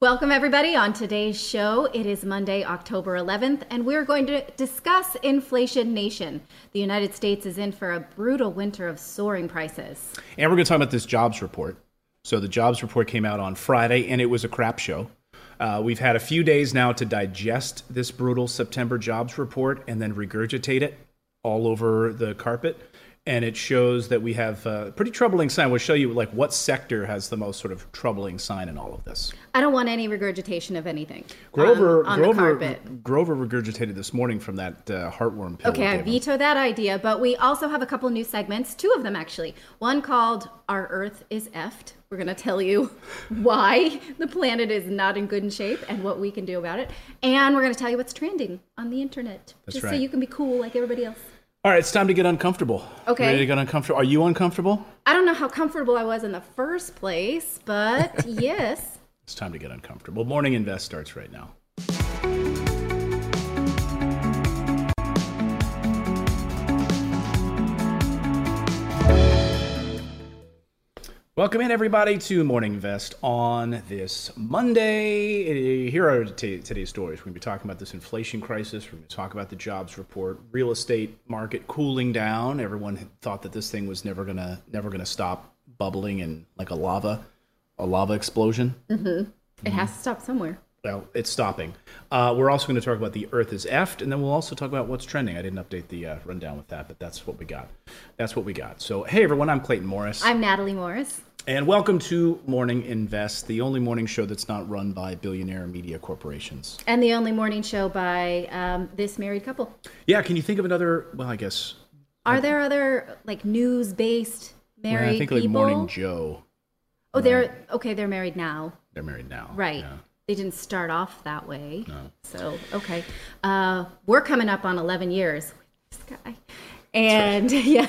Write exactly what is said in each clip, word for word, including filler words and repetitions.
Welcome, everybody. On today's show, it is Monday, October eleventh, and we're going to discuss Inflation Nation. The United States is in for a brutal winter of soaring prices. And we're going to talk about this jobs report. So the jobs report came out on Friday, and it was a crap show. Uh, we've had a few days now to digest this brutal September jobs report and then regurgitate it all over the carpet. And it shows that we have a pretty troubling sign. We'll show you like what sector has the most sort of troubling sign in all of this. I don't want any regurgitation of anything. Grover, um, on Grover, the carpet. Grover regurgitated this morning from that uh, heartworm pill. Okay, I veto that idea, but we also have a couple new segments, two of them actually. One called Our Earth is Effed. We're going to tell you why the planet is not in good shape and what we can do about it. And we're going to tell you what's trending on the internet. That's just right. so you can be cool like everybody else. All right, it's time to get uncomfortable. Okay. Ready to get uncomfortable? Are you uncomfortable? I don't know how comfortable I was in the first place, but yes. It's time to get uncomfortable. Morning Invest starts right now. Welcome in, everybody, to Morning Invest on this Monday. Here are t- today's stories. We're going to be talking about this inflation crisis. We're going to talk about the jobs report, real estate market cooling down. Everyone had thought that this thing was never going to never going to stop bubbling and like a lava, a lava explosion. Mm-hmm. It mm-hmm. has to stop somewhere. Well, it's stopping. Uh, we're also going to talk about the Earth is effed, and then we'll also talk about what's trending. I didn't update the uh, rundown with that, but that's what we got. That's what we got. So, hey, everyone, I'm Clayton Morris. I'm Natalie Morris. And welcome to Morning Invest, the only morning show that's not run by billionaire media corporations. And the only morning show by um, this married couple. Yeah, can you think of another, well, I guess. Are there other, like, news-based married well, I think people? like Morning Joe. Oh, they're, okay, they're married now. They're married now. Right. Yeah. They didn't start off that way. No. So, okay. Uh, we're coming up on eleven years with this guy. And right. yeah,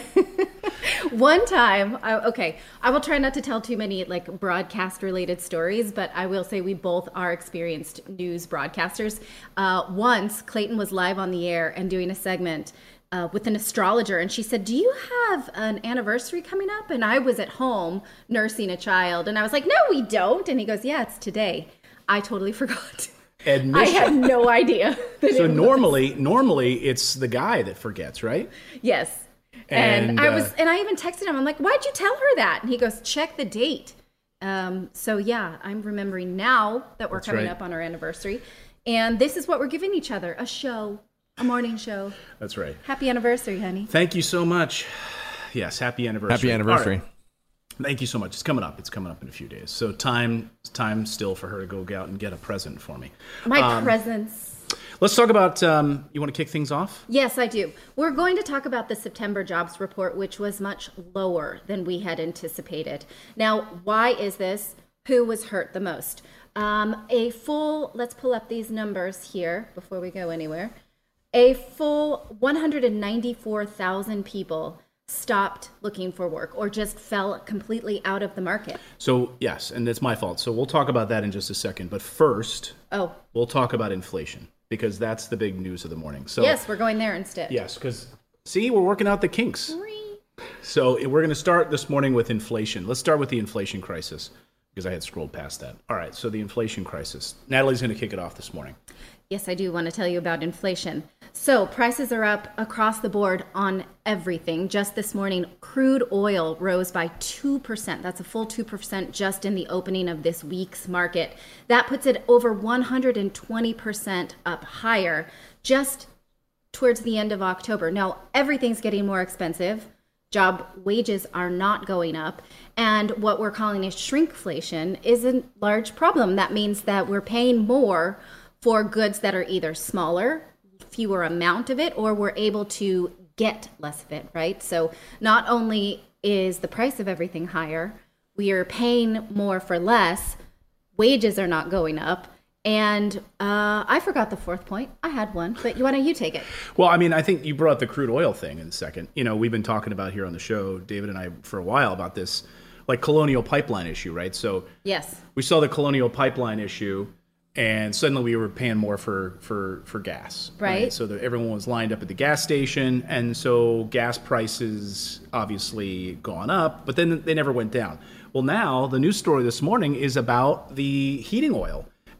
one time, I, okay, I will try not to tell too many like broadcast related stories, but I will say we both are experienced news broadcasters. Uh, once Clayton was live on the air and doing a segment uh, with an astrologer, and she said, "Do you have an anniversary coming up?" And I was at home nursing a child, and I was like, "No, we don't." And he goes, "Yeah, it's today." I totally forgot. Admission. I had no idea. So normally, normally it's the guy that forgets, right? Yes. And, and I was, uh, and I even texted him. I'm like, "Why'd you tell her that?" And he goes, "Check the date." Um, so yeah, I'm remembering now that we're coming right. up on our anniversary, and this is what we're giving each other: a show, a morning show. That's right. Happy anniversary, honey. Thank you so much. Yes, happy anniversary. Happy anniversary. Thank you so much. It's coming up. It's coming up in a few days. So time, time still for her to go out and get a present for me. My um, presents. Let's talk about, um, you want to kick things off? Yes, I do. We're going to talk about the September jobs report, which was much lower than we had anticipated. Now, why is this? Who was hurt the most? Um, a full, let's pull up these numbers here before we go anywhere. A full one hundred ninety-four thousand people stopped looking for work or just fell completely out of the market. So, yes, and it's my fault. So we'll talk about that in just a second. But first, oh, we'll talk about inflation because that's the big news of the morning. So yes, we're going there instead. Yes, because, see, we're working out the kinks. So we're going to start this morning with inflation. Let's start with the inflation crisis because I had scrolled past that. All right, so the inflation crisis. Natalie's going to kick it off this morning. Yes, I do want to tell you about inflation. So prices are up across the board on everything. Just this morning, crude oil rose by two percent. That's a full two percent just in the opening of this week's market. That puts it over one hundred twenty percent up higher just towards the end of October. Now, everything's getting more expensive. Job wages are not going up. And what we're calling a shrinkflation is a large problem. That means that we're paying more for goods that are either smaller, fewer amount of it, or we're able to get less of it, right? So not only is the price of everything higher, we are paying more for less, wages are not going up, and uh, I forgot the fourth point. I had one, but why don't you take it? Well, I mean, I think you brought up the crude oil thing in a second. You know, we've been talking about here on the show, David and I, for a while about this, like, Colonial Pipeline issue, right? So yes, we saw the Colonial Pipeline issue, and suddenly we were paying more for, for, for gas. Right. right? So the, everyone was lined up at the gas station, and so gas prices obviously gone up, but then they never went down. Well, now the news story this morning is about the heating oil.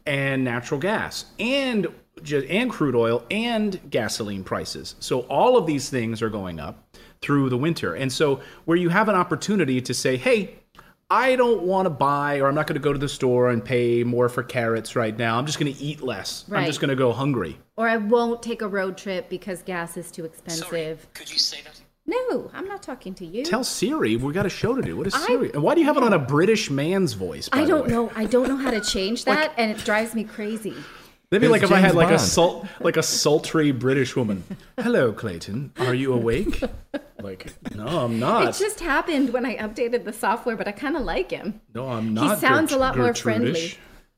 and natural gas and and crude oil and gasoline prices. So all of these things are going up through the winter. And so where you have an opportunity to say, hey, I don't want to buy, or I'm not going to go to the store and pay more for carrots right now. I'm just going to eat less. Right. I'm just going to go hungry. Or I won't take a road trip because gas is too expensive. Sorry, could you say that? No, I'm not talking to you. Tell Siri. We got a show to do. What is Siri? I, and why do you have it on a British man's voice? By I don't the way? know. I don't know how to change that, like, and it drives me crazy. Maybe like if James I had like Bond. a salt, like a sultry British woman. Hello, Clayton. Are you awake? Like, no, I'm not. It just happened when I updated the software, but I kind of like him. No, I'm not. He sounds Gert- a lot more Gertrudish. friendly.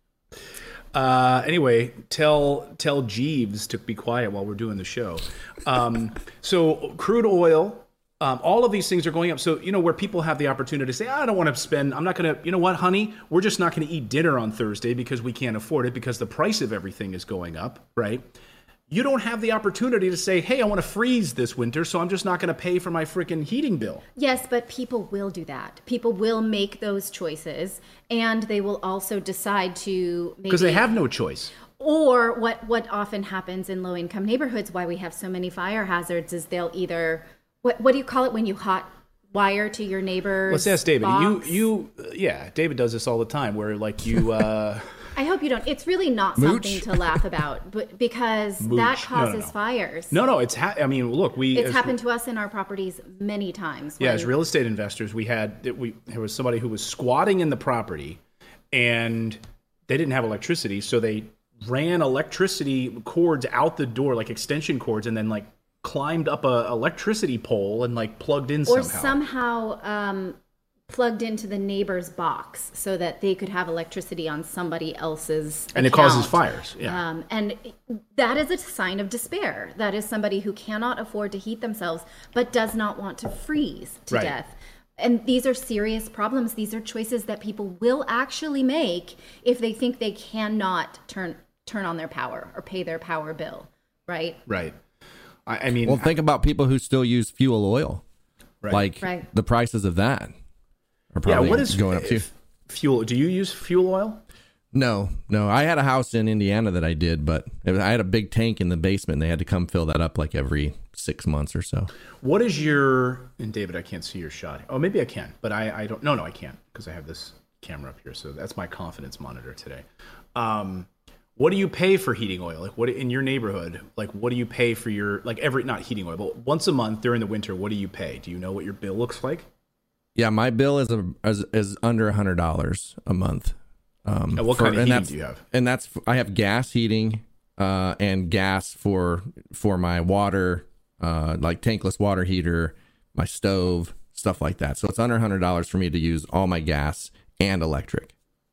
Uh, anyway, tell tell Jeeves to be quiet while we're doing the show. Um, so crude oil. Um, all of these things are going up. So, you know, where people have the opportunity to say, I don't want to spend, I'm not going to, you know what, honey, we're just not going to eat dinner on Thursday because we can't afford it because the price of everything is going up, right? You don't have the opportunity to say, hey, I want to freeze this winter, so I'm just not going to pay for my freaking heating bill. Yes, but people will do that. People will make those choices, and they will also decide to maybe... Because they have no choice. Or what, what often happens in low-income neighborhoods, why we have so many fire hazards, is they'll either... What what do you call it when you hot wire to your neighbor's Let's ask David. box? You you uh, yeah, David does this all the time. Where like you. Uh, I hope you don't. It's really not Mooch? something to laugh about, but because Mooch. that No, no, causes no. fires. no, no. It's ha- I mean, look, we. It's as- happened to us in our properties many times. Yeah, when- as real estate investors, we had that we there was somebody who was squatting in the property, and they didn't have electricity, so they ran electricity cords out the door, like extension cords, and then like climbed up a electricity pole and like plugged in or somehow. somehow um, plugged into the neighbor's box so that they could have electricity on somebody else's and it account. causes fires. Yeah. Um, and that is a sign of despair. That is somebody who cannot afford to heat themselves, but does not want to freeze to Right. death. And these are serious problems. These are choices that people will actually make if they think they cannot turn turn on their power or pay their power bill, right? Right. I, I mean, Well, think about people who still use fuel oil. right. Like Right. the prices of that are yeah. probably What is going up too. f- fuel? Do you use fuel oil? No, no. I had a house in Indiana that I did, but it was, I had a big tank in the basement. And they had to come fill that up like every six months or so. What is your, and David, I can't see your shot. Oh, maybe I can, but I, I don't, no, no, I can't because I have this camera up here. So that's my confidence monitor today. Um, what do you pay for heating oil? Like what in your neighborhood, like what do you pay for your, like every, not heating oil, but once a month during the winter, what do you pay? Do you know what your bill looks like? Yeah, my bill is a, is, is under a hundred dollars a month. Um, And what for- kind of and heating that's- do you have? And that's I have gas heating uh, and gas for for my water, uh, like tankless water heater, my stove, stuff like that. So it's under a hundred dollars for me to use all my gas and electric.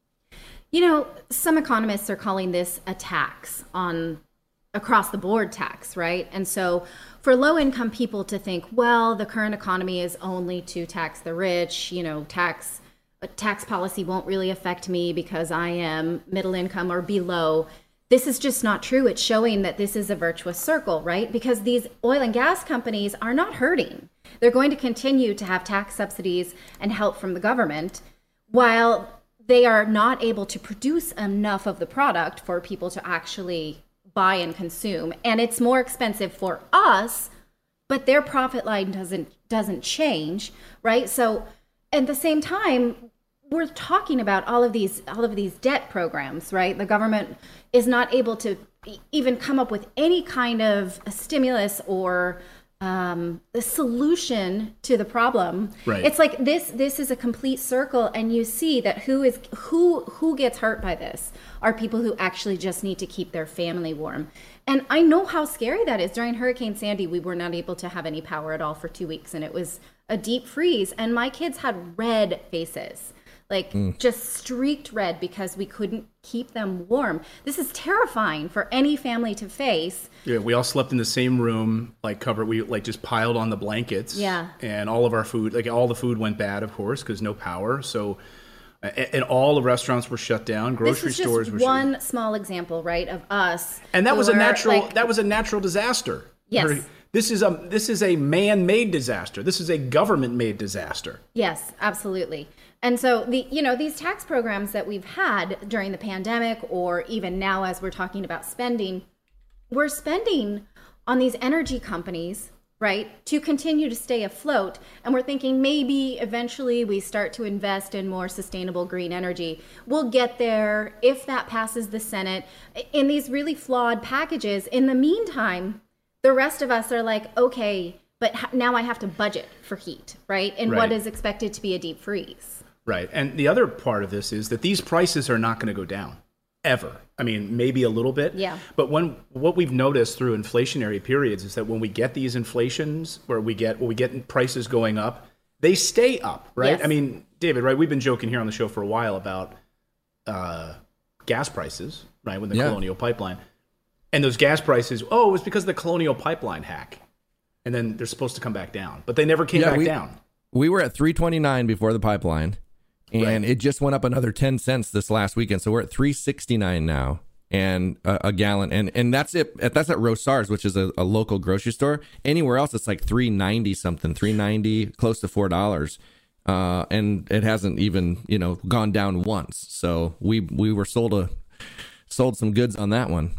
You know, some economists are calling this a tax on across the board tax, right? And so for low income people to think, well, the current economy is only to tax the rich, you know, tax a tax policy won't really affect me because I am middle income or below. This is just not true. It's showing that this is a virtuous circle, right? Because these oil and gas companies are not hurting. They're going to continue to have tax subsidies and help from the government while they are not able to produce enough of the product for people to actually buy and consume. And it's more expensive for us, but their profit line doesn't doesn't change, right? So at the same time, we're talking about all of these all of these debt programs, right? The government is not able to even come up with any kind of a stimulus or um, a solution to the problem. Right. It's like this this is a complete circle, and you see that who is who who gets hurt by this are people who actually just need to keep their family warm. And I know how scary that is. During Hurricane Sandy, we were not able to have any power at all for two weeks, and it was a deep freeze, and my kids had red faces. Like mm. just streaked red because we couldn't keep them warm. This is terrifying for any family to face. Yeah, we all slept in the same room, like covered. We like just piled on the blankets. Yeah, and all of our food, like all the food, went bad, of course, because no power. So, and, and all the restaurants were shut down. Grocery this is stores just were one shut. small example, right, of us. And that was a who are, natural. like, that was a natural disaster. Yes. Hur- This is a this is a man-made disaster. This is a government-made disaster. Yes, absolutely. And so the you know these tax programs that we've had during the pandemic, or even now as we're talking about spending, we're spending on these energy companies, right, to continue to stay afloat. And we're thinking maybe eventually we start to invest in more sustainable green energy. We'll get there if that passes the Senate in these really flawed packages. In the meantime, the rest of us are like, okay, but now I have to budget for heat, right? In Right. what is expected to be a deep freeze. Right. And the other part of this is that these prices are not going to go down ever. I mean, maybe a little bit. Yeah. But when what we've noticed through inflationary periods is that when we get these inflations where we get when we get prices going up, they stay up, right? Yes. I mean, David, right? We've been joking here on the show for a while about uh, gas prices, right? With the Yeah. Colonial Pipeline. And those gas prices, oh, it was because of the Colonial Pipeline hack. And then they're supposed to come back down. But they never came Yeah, back we- down. We were at three twenty-nine before the pipeline, and Right. it just went up another ten cents this last weekend. So we're at three sixty-nine now, and a, a gallon, and and that's it. That's at Rosar's, which is a, a local grocery store. Anywhere else, it's like three ninety something, three ninety, close to four dollars, uh, and it hasn't even you know gone down once. So we we were sold a sold some goods on that one.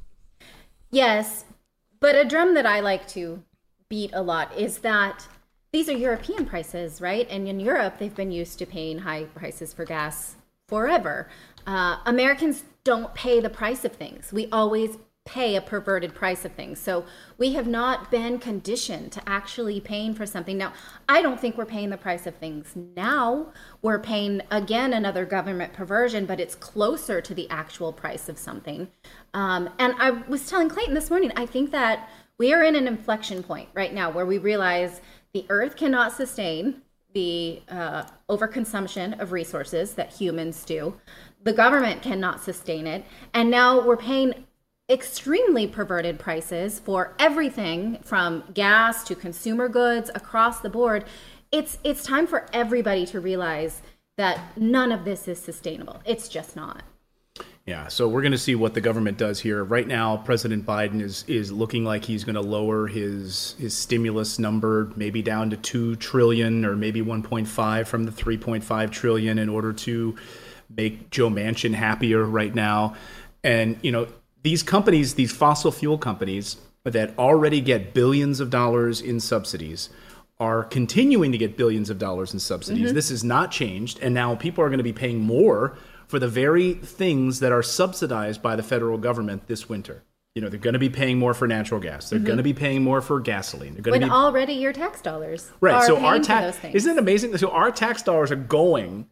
Yes, but a drum that I like to beat a lot is that these are European prices, right? And in Europe, they've been used to paying high prices for gas forever. Uh, Americans don't pay the price of things. We always pay a perverted price of things. So we have not been conditioned to actually paying for something. Now, I don't think we're paying the price of things now. We're paying, again, another government perversion, but it's closer to the actual price of something. Um, and I was telling Clayton this morning, I think that we are in an inflection point right now where we realize the earth cannot sustain the uh, overconsumption of resources that humans do. The government cannot sustain it. And now we're paying extremely perverted prices for everything from gas to consumer goods across the board. It's it's time for everybody to realize that none of this is sustainable. It's just not. Yeah, so we're going to see what the government does here. Right now, President Biden is is looking like he's going to lower his his stimulus number maybe down to two trillion or maybe one point five from the three point five trillion in order to make Joe Manchin happier right now. And you know, these companies, these fossil fuel companies that already get billions of dollars in subsidies are continuing to get billions of dollars in subsidies. Mm-hmm. This has not changed, and now people are going to be paying more for the very things that are subsidized by the federal government this winter. You know, they're going to be paying more for natural gas. They're mm-hmm. going to be paying more for gasoline. They're going when to be already your tax dollars right. are So paying our for tax those things. Isn't it amazing? So our tax dollars are going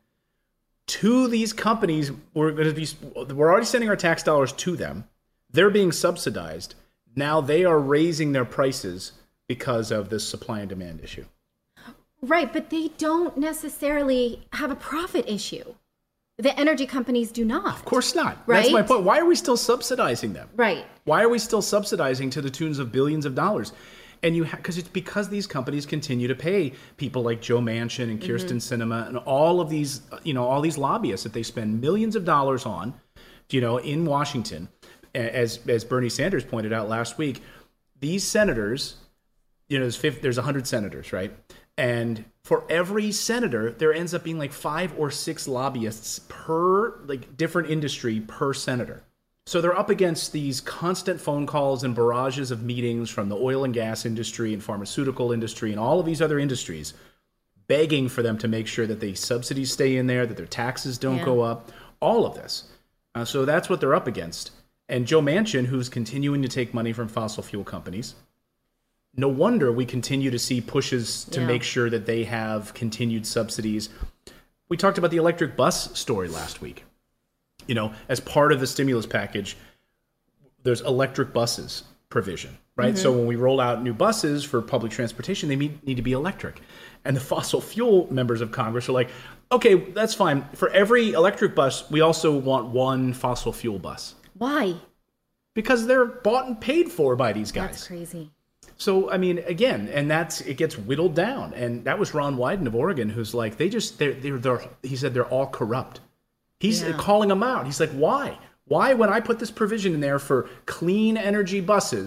to these companies. We're going to be. We're already sending our tax dollars to them. They're being subsidized. Now they are raising their prices because of this supply and demand issue. Right, but they don't necessarily have a profit issue. The energy companies do not. Of course not. Right? That's my point. Why are we still subsidizing them? Right. Why are we still subsidizing to the tunes of billions of dollars? And you because ha- it's because these companies continue to pay people like Joe Manchin and Kirsten mm-hmm. Sinema and all of these, you know, all these lobbyists that they spend millions of dollars on, you know, in Washington. As as Bernie Sanders pointed out last week, these senators, you know, there's fifty, there's one hundred senators, right? And for every senator, there ends up being like five or six lobbyists per like different industry per senator. So they're up against these constant phone calls and barrages of meetings from the oil and gas industry and pharmaceutical industry and all of these other industries, begging for them to make sure that the subsidies stay in there, that their taxes don't yeah. go up, all of this. Uh, so that's what they're up against. And Joe Manchin, who's continuing to take money from fossil fuel companies, no wonder we continue to see pushes to yeah. make sure that they have continued subsidies. We talked about the electric bus story last week. You know, as part of the stimulus package, there's electric buses provision, right? Mm-hmm. So when we roll out new buses for public transportation, they need, need to be electric. And the fossil fuel members of Congress are like, okay, that's fine. For every electric bus, we also want one fossil fuel bus. Why? Because they're bought and paid for by these guys. That's crazy. So, I mean, again, and that's, it gets whittled down. And that was Ron Wyden of Oregon, who's like, they just, they're, they're, they're he said they're all corrupt. He's yeah. calling them out. He's like, why? Why, when I put this provision in there for clean energy buses,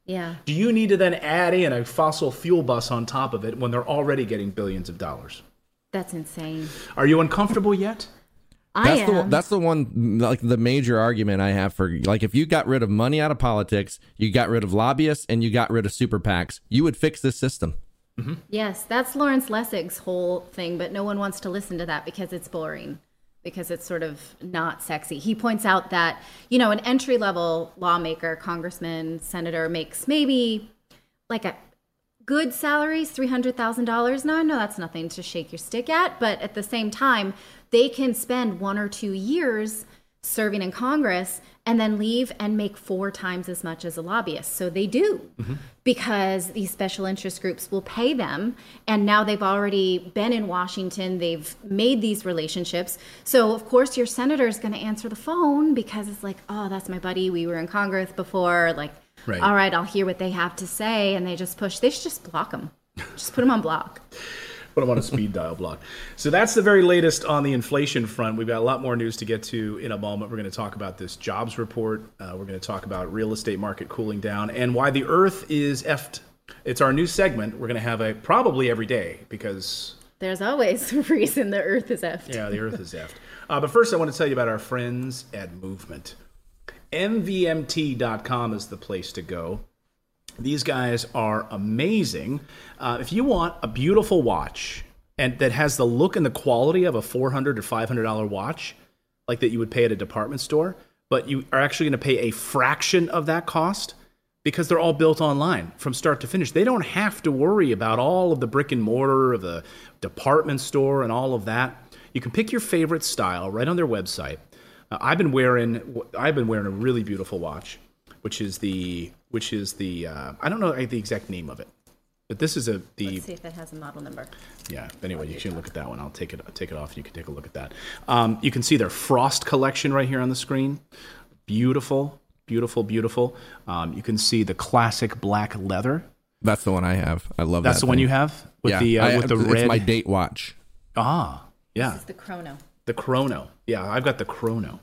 Yeah. Do you need to then add in a fossil fuel bus on top of it when they're already getting billions of dollars? That's insane. Are you uncomfortable yet? I That's am. the that's the one like the major argument I have for like if you got rid of money out of politics, you got rid of lobbyists, and you got rid of super PACs, you would fix this system. Mm-hmm. Yes, that's Lawrence Lessig's whole thing, but no one wants to listen to that because it's boring, because it's sort of not sexy. He points out that, you know, an entry-level lawmaker, congressman, senator makes maybe like a good salaries, three hundred thousand dollars. Now, I know that's nothing to shake your stick at, but at the same time, they can spend one or two years serving in Congress and then leave and make four times as much as a lobbyist. So they do, mm-hmm. because these special interest groups will pay them. And now they've already been in Washington. They've made these relationships. So, of course, your senator is going to answer the phone because it's like, oh, that's my buddy. We were in Congress before. Like, right. All right, I'll hear what they have to say. And they just push. They should just block them. Just put them on block. Put them on a speed dial block. So that's the very latest on the inflation front. We've got a lot more news to get to in a moment. We're going to talk about this jobs report. Uh, we're going to talk about real estate market cooling down and why the earth is effed. It's our new segment. We're going to have a probably every day because there's always a reason the earth is effed. Yeah, the earth is effed. Uh, but first, I want to tell you about our friends at Movement. M V M T dot com is the place to go. These guys are amazing. Uh, if you want a beautiful watch and that has the look and the quality of a four hundred dollars or five hundred dollars watch, like that you would pay at a department store, but you are actually going to pay a fraction of that cost because they're all built online from start to finish. They don't have to worry about all of the brick and mortar of the department store and all of that. You can pick your favorite style right on their website. Uh, I've been wearing I've been wearing a really beautiful watch, which is the which is the uh, I don't know the exact name of it, but this is a the. Let's see if it has a model number. Yeah. Anyway, you can look at that one. I'll take it I'll take it off. You can take a look at that. Um, you can see their Frost collection right here on the screen. Beautiful, beautiful, beautiful. Um, you can see the classic black leather. That's the one I have. I love That's that the thing. one you have with yeah, the uh, I, with the it's red. It's my date watch. Ah, yeah. This is the Chrono. The Chrono. Yeah, I've got the Chrono,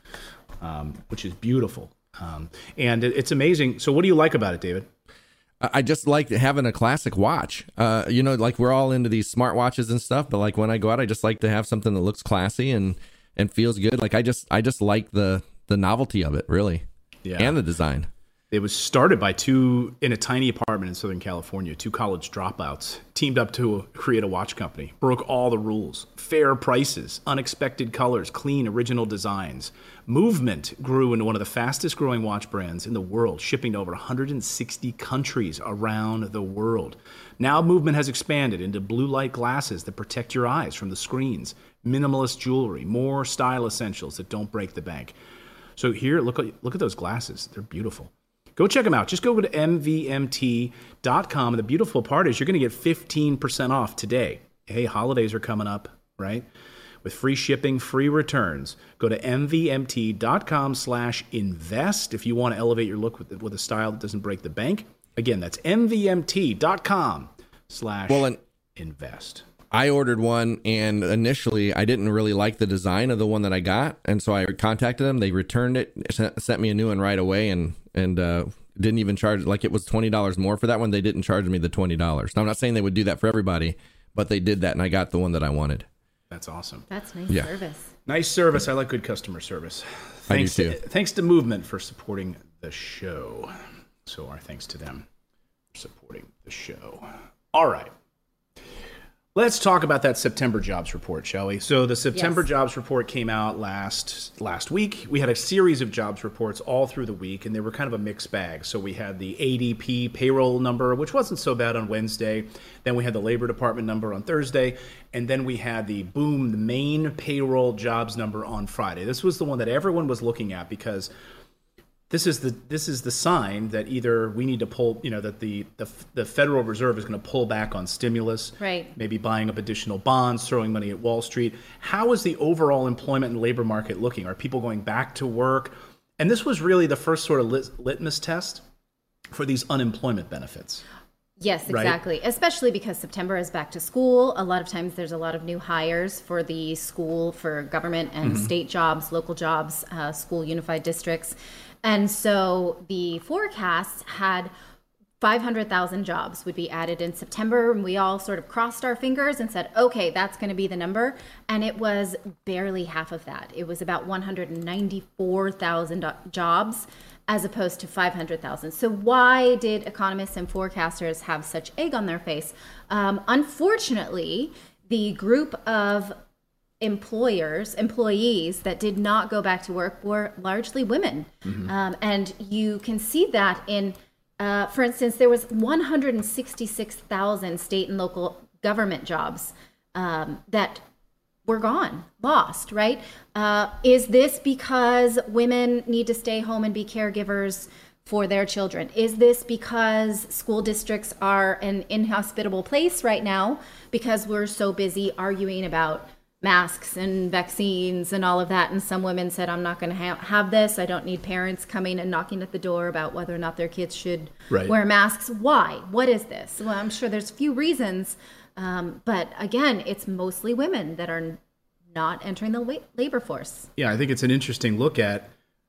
um, which is beautiful. Um, and it, it's amazing. So what do you like about it, David? I just like having a classic watch. Uh, you know, like we're all into these smart watches and stuff, but like when I go out, I just like to have something that looks classy and, and feels good. Like I just, I just like the, the novelty of it, really. Yeah. And the design. It was started by two, in a tiny apartment in Southern California, two college dropouts teamed up to create a watch company, broke all the rules, fair prices, unexpected colors, clean original designs. Movement grew into one of the fastest growing watch brands in the world, shipping to over one hundred sixty countries around the world. Now Movement has expanded into blue light glasses that protect your eyes from the screens, minimalist jewelry, more style essentials that don't break the bank. So here, look at, look at those glasses. They're beautiful. Go check them out. Just go to M V M T dot com. And the beautiful part is you're going to get fifteen percent off today. Hey, holidays are coming up, right? With free shipping, free returns. Go to M V M T dot com slash invest if you want to elevate your look with, with a style that doesn't break the bank. Again, that's M V M T dot com slash invest. I ordered one, and initially I didn't really like the design of the one that I got, and so I contacted them. They returned it, sent me a new one right away, and and uh, didn't even charge, like it was twenty dollars more for that one. They didn't charge me the twenty dollars. Now, I'm not saying they would do that for everybody, but they did that, and I got the one that I wanted. That's awesome. That's nice yeah. service. Nice service. I like good customer service. Thanks I do too. To, thanks to Movement for supporting the show. So our thanks to them for supporting the show. All right. Let's talk about that September jobs report, shall we? So the September yes. jobs report came out last last week. We had a series of jobs reports all through the week, and they were kind of a mixed bag. So we had the A D P payroll number, which wasn't so bad on Wednesday. Then we had the Labor Department number on Thursday. And then we had the boom, the main payroll jobs number on Friday. This was the one that everyone was looking at because This is the this is the sign that either we need to pull, you know, that the the, the Federal Reserve is going to pull back on stimulus, right? Maybe buying up additional bonds, throwing money at Wall Street. How is the overall employment and labor market looking? Are people going back to work? And this was really the first sort of lit, litmus test for these unemployment benefits. Yes, exactly. Right? Especially because September is back to school. A lot of times there's a lot of new hires for the school, for government and mm-hmm. state jobs, local jobs, uh, school unified districts. And so the forecasts had five hundred thousand jobs would be added in September. And we all sort of crossed our fingers and said, okay, that's going to be the number. And it was barely half of that. It was about one hundred ninety-four thousand jobs as opposed to five hundred thousand. So why did economists and forecasters have such egg on their face? Um, unfortunately, the group of employers, employees that did not go back to work were largely women. Mm-hmm. Um, and you can see that in, uh, for instance, there was one hundred sixty-six thousand state and local government jobs um, that were gone, lost, right? Uh, is this because women need to stay home and be caregivers for their children? Is this because school districts are an inhospitable place right now because we're so busy arguing about masks and vaccines and all of that? And some women said, I'm not going to ha- have this. I don't need parents coming and knocking at the door about whether or not their kids should right. wear masks. Why? What is this? Well, I'm sure there's a few reasons. Um, but again, it's mostly women that are not entering the la- labor force. Yeah, I think it's an interesting look at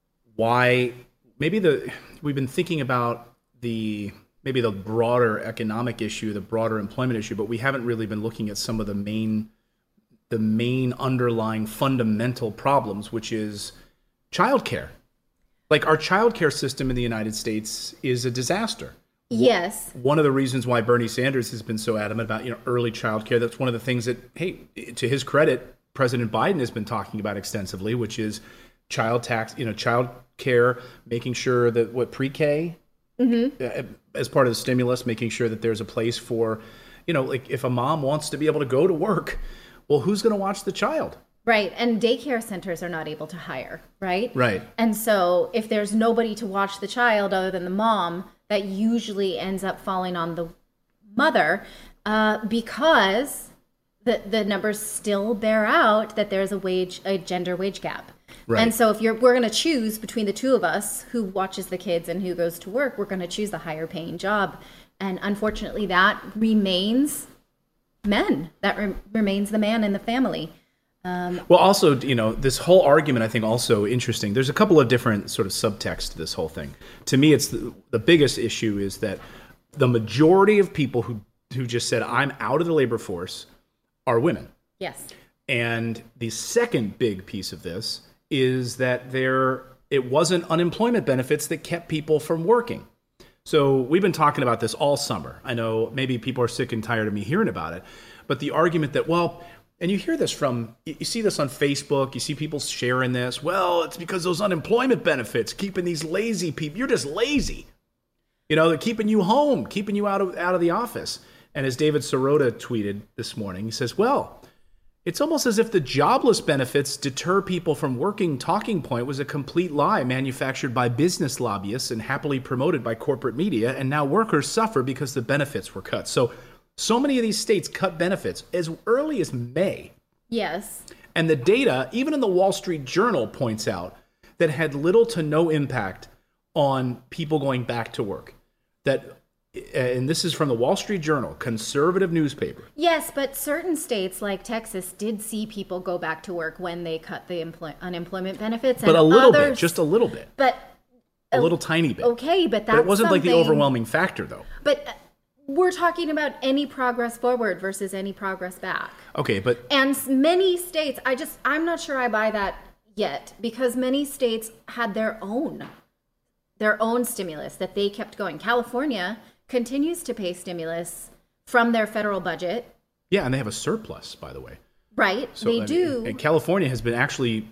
why maybe the we've been thinking about the maybe the broader economic issue, the broader employment issue, but we haven't really been looking at some of the main the main underlying fundamental problems, which is childcare. Like our childcare system in the United States is a disaster. Yes. One of the reasons why Bernie Sanders has been so adamant about, you know, early childcare, that's one of the things that, hey, to his credit, President Biden has been talking about extensively, which is child tax, you know, child care, making sure that what pre-K, mm-hmm. as part of the stimulus, making sure that there's a place for, you know, like if a mom wants to be able to go to work, well, who's going to watch the child? Right. And daycare centers are not able to hire, right? Right. And so if there's nobody to watch the child other than the mom, that usually ends up falling on the mother uh, because the the numbers still bear out that there's a wage, a gender wage gap. Right. And so if you're, we're going to choose between the two of us who watches the kids and who goes to work, we're going to choose the higher paying job. And unfortunately, that remains men. That re- remains the man in the family. Um, well, also, you know, this whole argument, I think, also interesting. There's a couple of different sort of subtext to this whole thing. To me, it's the, the biggest issue is that the majority of people who who just said, I'm out of the labor force are women. Yes. And the second big piece of this is that there it wasn't unemployment benefits that kept people from working. So we've been talking about this all summer. I know maybe people are sick and tired of me hearing about it, but the argument that, well, and you hear this from, you see this on Facebook, you see people sharing this, well, it's because those unemployment benefits, keeping these lazy people, you're just lazy. You know, they're keeping you home, keeping you out of out of the office. And as David Sirota tweeted this morning, he says, well, it's almost as if the jobless benefits deter people from working talking point was a complete lie manufactured by business lobbyists and happily promoted by corporate media. And now workers suffer because the benefits were cut. So, so many of these states cut benefits as early as May. Yes. And the data, even in the Wall Street Journal, points out that had little to no impact on people going back to work. That And this is from the Wall Street Journal, conservative newspaper. Yes, but certain states like Texas did see people go back to work when they cut the employ- unemployment benefits. But and a little others, bit, just a little bit. But a, a little tiny bit. Okay, but that's But it wasn't something, like the overwhelming factor, though. But we're talking about any progress forward versus any progress back. Okay, but... And many states, I just, I'm not sure I buy that yet, because many states had their own, their own stimulus that they kept going. California continues to pay stimulus from their federal budget. Yeah, and they have a surplus, by the way. Right, so, they and, do. And California has been actually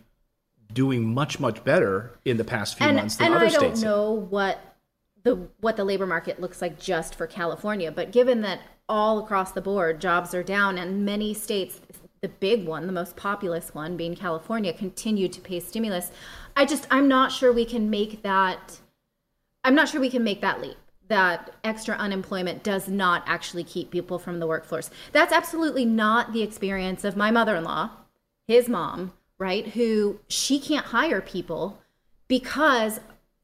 doing much, much better in the past few and, months than and other I states. And I don't know what the what the labor market looks like just for California, but given that all across the board jobs are down and many states, the big one, the most populous one being California, continue to pay stimulus, I just, I'm not sure we can make that, I'm not sure we can make that leap. That extra unemployment does not actually keep people from the workforce. That's absolutely not the experience of my mother-in-law, his mom, right? Who she can't hire people because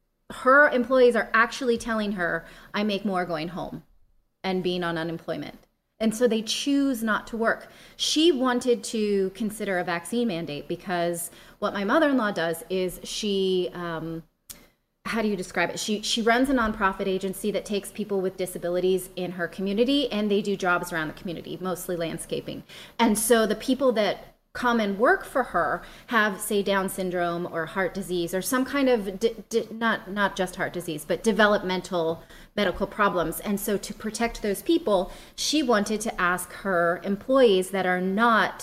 her employees are actually telling her, I make more going home and being on unemployment. And so they choose not to work. She wanted to consider a vaccine mandate because what my mother-in-law does is she um, how do you describe it? She she runs a nonprofit agency that takes people with disabilities in her community, and they do jobs around the community, mostly landscaping. And so the people that come and work for her have, say, Down syndrome or heart disease or some kind of di- di- not not just heart disease, but developmental medical problems. And so to protect those people, she wanted to ask her employees that are not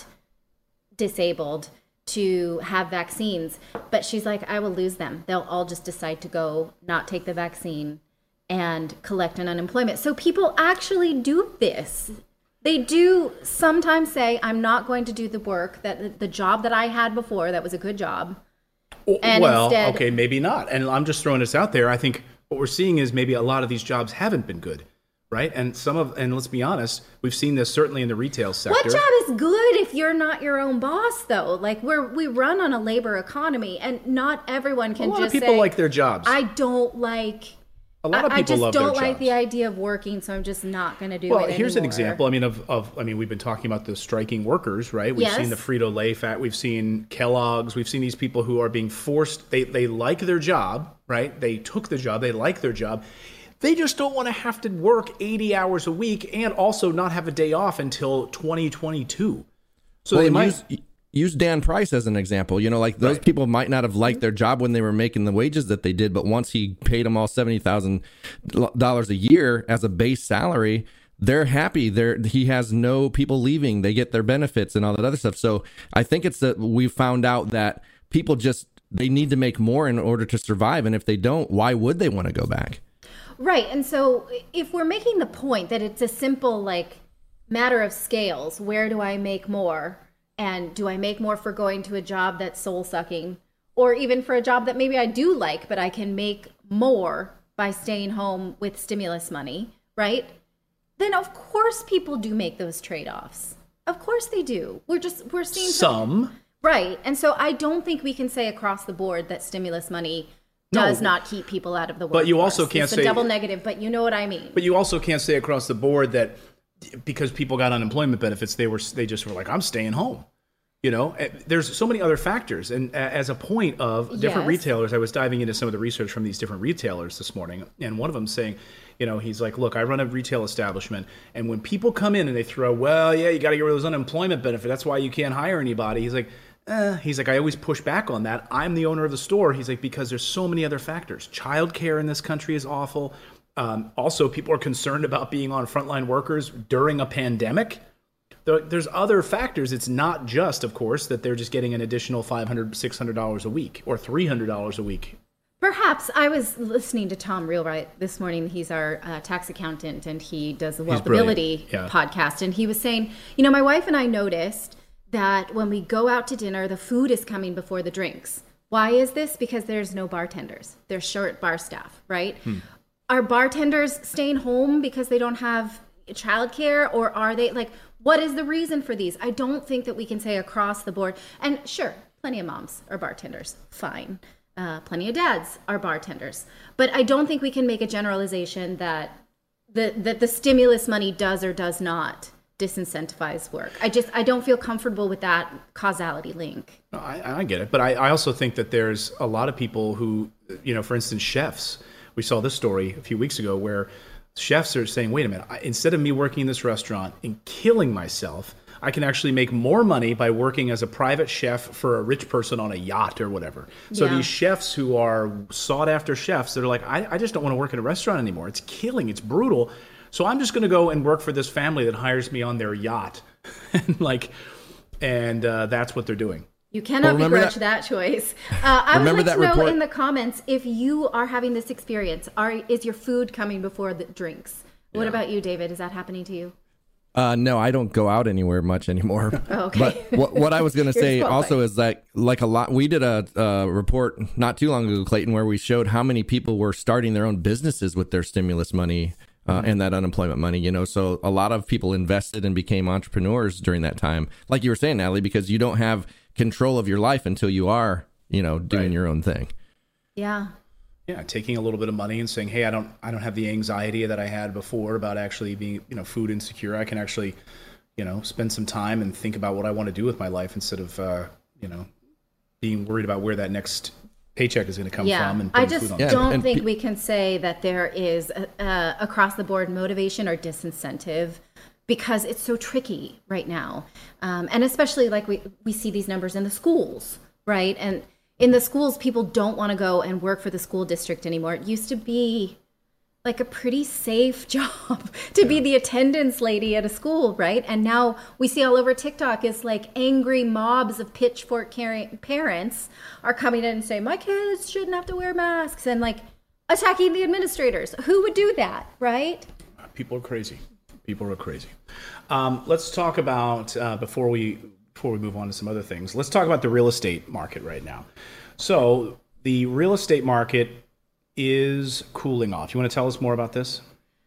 disabled to have vaccines, but she's like, I will lose them. They'll all just decide to go not take the vaccine and collect an unemployment. So people actually do this. They do sometimes say, I'm not going to do the work that the job that I had before, that was a good job. And well, instead, okay, maybe not. And I'm just throwing this out there. I think what we're seeing is maybe a lot of these jobs haven't been good. Right. And some of, and let's be honest, we've seen this certainly in the retail sector. What job is good if you're not your own boss, though? Like, we're, we run on a labor economy, and not everyone can just say, a lot of people say, like their jobs. I don't like, a lot of people I just love don't their like jobs. the idea of working, so I'm just not going to do well, it anymore. Well, here's an example. I mean, of, of, I mean, we've been talking about the striking workers, right? We've yes. seen the Frito-Lay fat. We've seen Kellogg's. We've seen these people who are being forced. They, they like their job, right? They took the job. They like their job. They just don't want to have to work eighty hours a week and also not have a day off until twenty twenty-two. So well, they might use, use Dan Price as an example. You know, like those right. people might not have liked their job when they were making the wages that they did, but once he paid them all seventy thousand dollars a year as a base salary, they're happy. They're, he has no people leaving. They get their benefits and all that other stuff. So I think it's that we found out that people just, they need to make more in order to survive. And if they don't, why would they want to go back? Right. And so if we're making the point that it's a simple, like, matter of scales, where do I make more? And do I make more for going to a job that's soul sucking, or even for a job that maybe I do like, but I can make more by staying home with stimulus money, right? Then of course people do make those trade-offs. Of course they do. We're just, we're seeing some. some right. And so I don't think we can say across the board that stimulus money does no, not keep people out of the workforce. But you also can't it's say a double negative, but you know what I mean. But you also can't say across the board that because people got unemployment benefits, they were they just were like, I'm staying home. You know, there's so many other factors. And as a point of different yes. retailers, I was diving into some of the research from these different retailers this morning. And one of them saying, you know, he's like, look, I run a retail establishment. And when people come in and they throw, well, yeah, you got to get rid of those unemployment benefits. That's why you can't hire anybody. He's like, Eh, he's like, I always push back on that. I'm the owner of the store. He's like, because there's so many other factors. Childcare in this country is awful. Um, also, people are concerned about being on frontline workers during a pandemic. There's other factors. It's not just, of course, that they're just getting an additional five hundred dollars, six hundred dollars a week or three hundred dollars a week. Perhaps. I was listening to Tom Reelwright this morning. He's our uh, tax accountant, and he does the Wealthability yeah. podcast. And he was saying, you know, my wife and I noticed that when we go out to dinner, the food is coming before the drinks. Why is this? Because there's no bartenders. There's short bar staff, right? Hmm. Are bartenders staying home because they don't have childcare, or are they like, what is the reason for these? I don't think that we can say across the board. And sure, plenty of moms are bartenders. Fine. Uh, plenty of dads are bartenders. But I don't think we can make a generalization that the, that the stimulus money does or does not disincentivize work. I just, I don't feel comfortable with that causality link. No, I, I get it. But I, I also think that there's a lot of people who, you know, for instance, chefs. We saw this story a few weeks ago where chefs are saying, wait a minute, I, instead of me working in this restaurant and killing myself, I can actually make more money by working as a private chef for a rich person on a yacht or whatever. So yeah. these chefs who are sought after chefs, that are like, I, I just don't want to work in a restaurant anymore. It's killing. It's brutal. So I'm just going to go and work for this family that hires me on their yacht. and like, and uh, that's what they're doing. You cannot well, begrudge that, that choice. Uh, I would like that to know report? in the comments if you are having this experience. Are is your food coming before the drinks? What Yeah. about you, David? Is that happening to you? Uh, no, I don't go out anywhere much anymore. Oh, okay. But what, what I was going to say also is that, like a lot, we did a, a report not too long ago, Clayton, where we showed how many people were starting their own businesses with their stimulus money uh, and that unemployment money. You know, so a lot of people invested and became entrepreneurs during that time, like you were saying, Natalie, because you don't have control of your life until you are, you know, doing Right. your own thing. Yeah. Yeah, taking a little bit of money and saying, "Hey, I don't, I don't have the anxiety that I had before about actually being, you know, food insecure. I can actually, you know, spend some time and think about what I want to do with my life instead of, uh, you know, being worried about where that next paycheck is going to come yeah. from. And I putting just food on Yeah, the don't table. and think pe- we can say that there is a, a across the board motivation or disincentive, because it's so tricky right now. Um, and especially like we, we see these numbers in the schools, right? And in the schools, people don't want to go and work for the school district anymore. It used to be like a pretty safe job to be the attendance lady at a school, right? And now we see all over TikTok is like angry mobs of pitchfork carrying parents are coming in and saying, my kids shouldn't have to wear masks, and like attacking the administrators. Who would do that, right? People are crazy. People are crazy. Um, let's talk about, uh, before we before we move on to some other things, let's talk about the real estate market right now. So the real estate market is cooling off. You want to tell us more about this?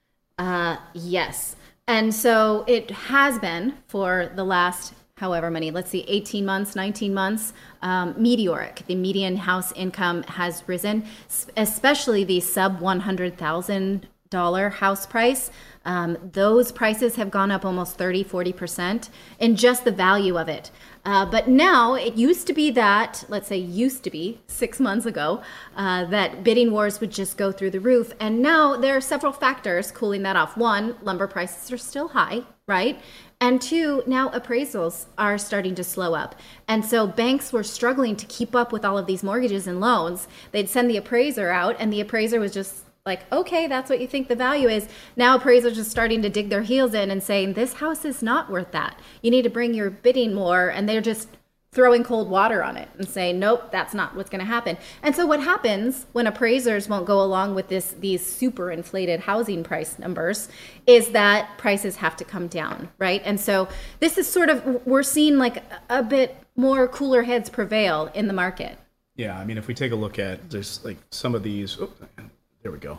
Uh, yes. And so it has been for the last however many, let's see, eighteen months, nineteen months, um, meteoric. The median house income has risen, especially the sub one hundred thousand dollars house price. Um, those prices have gone up almost thirty, forty percent in just the value of it. Uh, but now it used to be that, let's say used to be six months ago, uh, that bidding wars would just go through the roof. And now there are several factors cooling that off. One, lumber prices are still high, right? And two, now appraisals are starting to slow up. And so banks were struggling to keep up with all of these mortgages and loans. They'd send the appraiser out, and the appraiser was just like, okay, that's what you think the value is. Now appraisers are starting to dig their heels in and saying, this house is not worth that. You need to bring your bidding more. And they're just throwing cold water on it and saying, nope, that's not what's going to happen. And so what happens when appraisers won't go along with this these super inflated housing price numbers is that prices have to come down, right? And so this is sort of, we're seeing like a bit more cooler heads prevail in the market. Yeah, I mean, if we take a look at just like some of these, oh, there we go.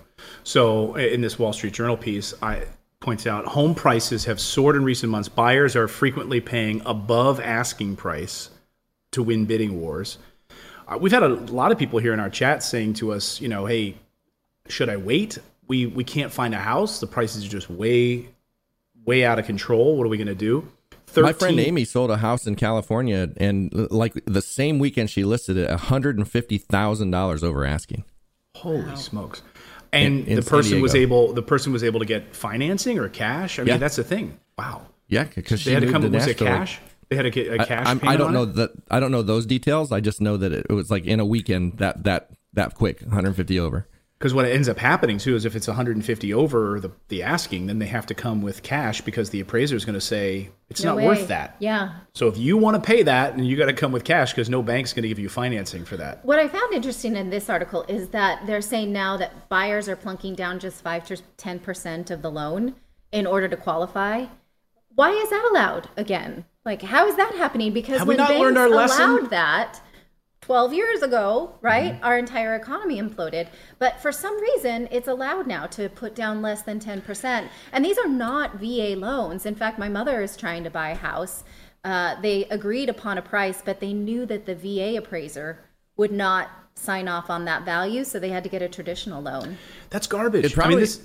So in this Wall Street Journal piece, I points out home prices have soared in recent months. Buyers are frequently paying above asking price to win bidding wars. Uh, we've had a lot of people here in our chat saying to us, you know, hey, should I wait? We we can't find a house. The prices are just way, way out of control. What are we going to do? thirteen My friend Amy sold a house in California, and like the same weekend she listed it, one hundred fifty thousand dollars over asking. Holy wow. smokes. And in, in the person was Diego. able the person was able to get financing or cash. I mean, yeah. that's the thing. Wow. Yeah, because they she had to come. to Was it Nashville. cash? They had to get a cash. I, I'm, payment I don't on know it? that. I don't know those details. I just know that it, it was like in a weekend that that that quick, one hundred fifty over. Because what ends up happening too is if it's one hundred fifty over the, the asking, then they have to come with cash because the appraiser is going to say it's No not way. worth that. Yeah. So if you want to pay that, then you got to come with cash because no bank's going to give you financing for that. What I found interesting in this article is that they're saying now that buyers are plunking down just five to ten percent of the loan in order to qualify. Why is that allowed again? Like, how is that happening? Because Have we when not banks learned our lesson? allowed that twelve years ago, right, mm-hmm. our entire economy imploded. But for some reason, it's allowed now to put down less than ten percent. And these are not V A loans. In fact, my mother is trying to buy a house. Uh, they agreed upon a price, but they knew that the V A appraiser would not sign off on that value, so they had to get a traditional loan. That's garbage. It probably, I mean, this,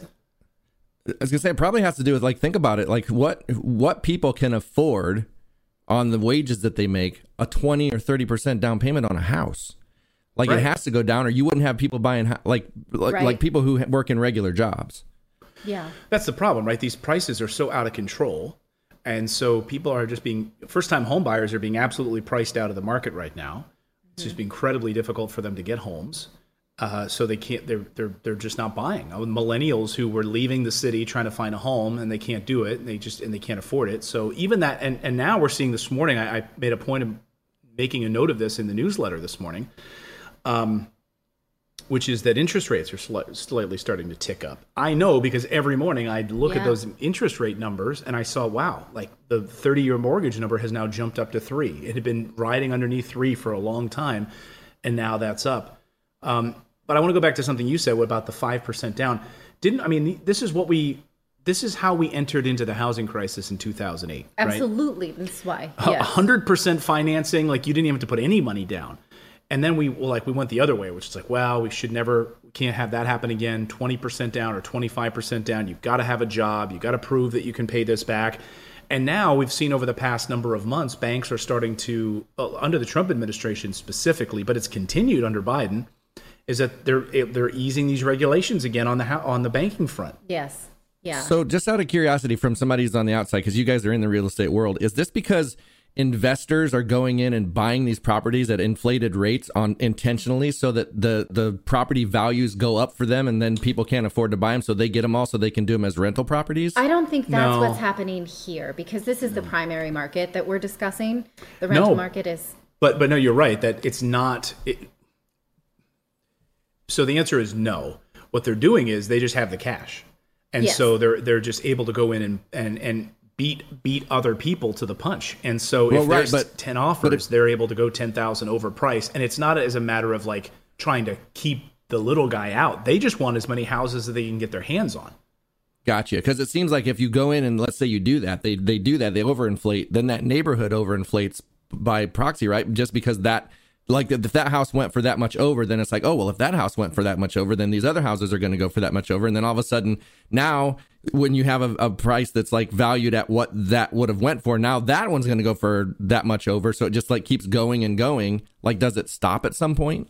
I was gonna say it probably has to do with, like, think about it, like what what people can afford on the wages that they make, a twenty or thirty percent down payment on a house. Like right. It has to go down, or you wouldn't have people buying like like, Right. like people who work in regular jobs. Yeah. That's the problem, right? These prices are so out of control. And so people are just being, first-time home buyers are being absolutely priced out of the market right now. It's just incredibly difficult for them to get homes. Uh, so they can't, they're, they're, they're just not buying. Uh, Millennials who were leaving the city trying to find a home and they can't do it and they just, and they can't afford it. So even that, and, and now we're seeing this morning, I, I made a point of making a note of this in the newsletter this morning, um, which is that interest rates are sli- slightly starting to tick up. I know because every morning I'd look Yeah. at those interest rate numbers and I saw, wow, like the thirty-year mortgage number has now jumped up to three. It had been riding underneath three for a long time, and now that's up. Um, but I want to go back to something you said about the five percent down. Didn't I mean, this is what we, this is how we entered into the housing crisis in two thousand eight, right? Absolutely. That's why. A Yes. hundred percent financing, like you didn't even have to put any money down. And then we well, like we went the other way, which is like, well, we should never, we can't have that happen again. twenty percent down or twenty-five percent down. You've got to have a job. You've got to prove that you can pay this back. And now we've seen over the past number of months, banks are starting to, uh, under the Trump administration specifically, but it's continued under Biden, is that they're they're easing these regulations again on the on the banking front. Yes. Yeah. So just out of curiosity from somebody who's on the outside, because you guys are in the real estate world, is this because investors are going in and buying these properties at inflated rates on intentionally so that the, the property values go up for them and then people can't afford to buy them, so they get them all so they can do them as rental properties? I don't think that's No. what's happening here, because this is the primary market that we're discussing. The rental No. market is... But but no, you're right that it's not. It, so the answer is no. What they're doing is they just have the cash. And Yes. so they're they're just able to go in and, and, and beat beat other people to the punch. And so Well, if right, there's but- ten offers, but if- they're able to go ten thousand overpriced. And it's not as a matter of like trying to keep the little guy out. They just want as many houses as they can get their hands on. Gotcha. Because it seems like if you go in and let's say you do that, they they do that, they overinflate, then that neighborhood overinflates by proxy, right? Just because that, like if that house went for that much over, then it's like, oh, well, if that house went for that much over, then these other houses are going to go for that much over. And then all of a sudden now when you have a, a price that's like valued at what that would have went for, now that one's going to go for that much over. So it just like keeps going and going. Like, does it stop at some point?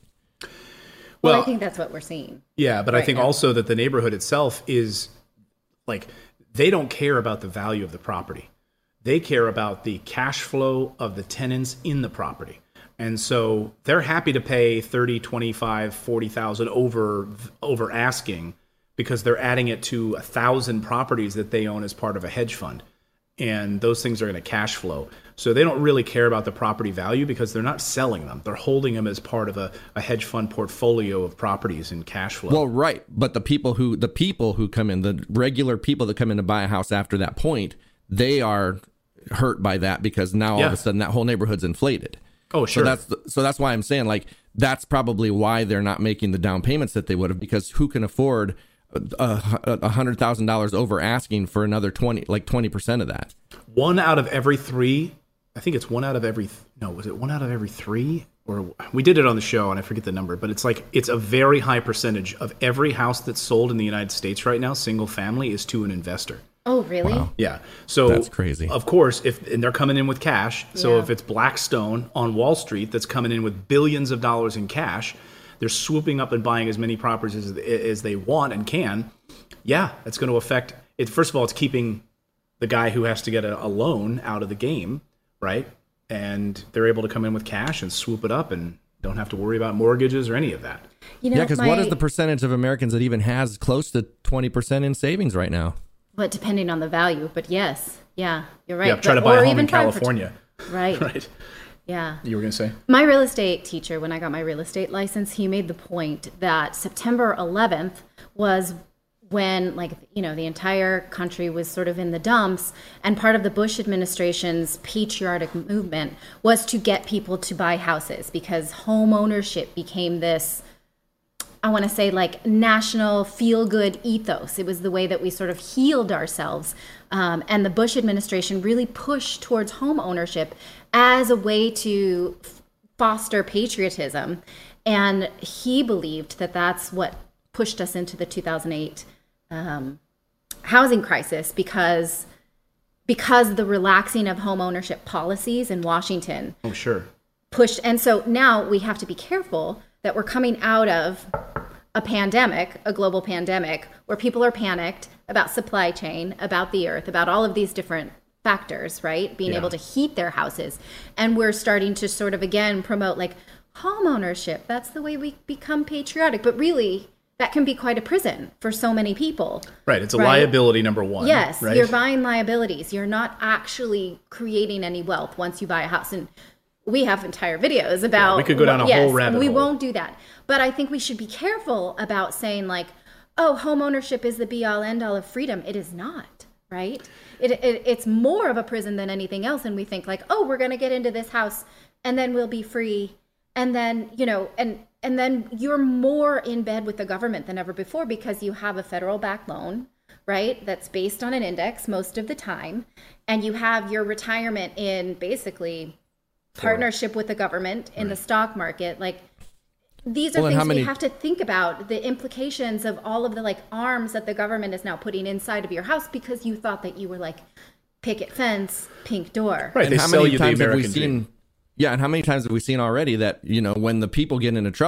Well, Well, I think that's what we're seeing. Yeah, but I right think now. also that the neighborhood itself is like, they don't care about the value of the property. They care about the cash flow of the tenants in the property. And so they're happy to pay thirty, twenty-five, forty thousand over over asking because they're adding it to a thousand properties that they own as part of a hedge fund. And those things are going to cash flow. So they don't really care about the property value because they're not selling them. They're holding them as part of a, a hedge fund portfolio of properties and cash flow. Well, right. But the people who the people who come in, the regular people that come in to buy a house after that point, they are hurt by that because now all Yeah. of a sudden that whole neighborhood's inflated. Oh, sure. So that's the, so that's why I'm saying like that's probably why they're not making the down payments that they would have, because who can afford a, a hundred thousand dollars over asking for another twenty, like twenty percent of that? One out of every three, I think it's one out of every, no, was it one out of every three? Or we did it on the show and I forget the number, but it's like, it's a very high percentage of every house that's sold in the United States right now, single family, is to an investor. Oh, really? Wow. Yeah. So That's crazy. Of course, if and they're coming in with cash. So Yeah. if it's Blackstone on Wall Street that's coming in with billions of dollars in cash, they're swooping up and buying as many properties as, as they want and can. Yeah, that's going to affect it. First of all, it's keeping the guy who has to get a, a loan out of the game, right? And they're able to come in with cash and swoop it up and don't have to worry about mortgages or any of that. You know, Yeah, because my, what is the percentage of Americans that even has close to twenty percent in savings right now? But depending on the value, but yes, yeah, you're right. Yeah, try But- to buy or a home even in five for- California. Right. Right. Yeah. You were going to say? My real estate teacher, when I got my real estate license, he made the point that September eleventh was when, like, you know, the entire country was sort of in the dumps, and part of the Bush administration's patriotic movement was to get people to buy houses because home ownership became this, I want to say, like, national feel-good ethos. It was the way that we sort of healed ourselves. Um, and the Bush administration really pushed towards home ownership as a way to f- foster patriotism. And he believed that that's what pushed us into the two thousand eight um, housing crisis because because the relaxing of home ownership policies in Washington Oh, sure. pushed. And so now we have to be careful that we're coming out of a pandemic, a global pandemic, where people are panicked about supply chain, about the earth, about all of these different factors, right? Being Yeah. able to heat their houses. And we're starting to sort of, again, promote like home ownership. That's the way we become patriotic. But really, that can be quite a prison for so many people. Right. It's a Right? liability, number one. Yes, Right? you're buying liabilities. You're not actually creating any wealth once you buy a house. And we have entire videos about. we could go down a yes, whole rabbit we hole. won't do that. But I think we should be careful about saying like, oh, home ownership is the be all end all of freedom. It is not, right? It, it it's more of a prison than anything else. And we think like, oh, we're going to get into this house and then we'll be free. And then, you know, and and then you're more in bed with the government than ever before because you have a federal backed loan, right? That's based on an index most of the time. And you have your retirement in basically partnership with the government in the stock market. Like these are Well, and how things many- we have to think about, the implications of all of the like arms that the government is now putting inside of your house because you thought that you were like picket fence, pink door. Right. And They how sell many you the times have we American seen? dream. Yeah, and how many times have we seen already that, you know, when the people get into trouble,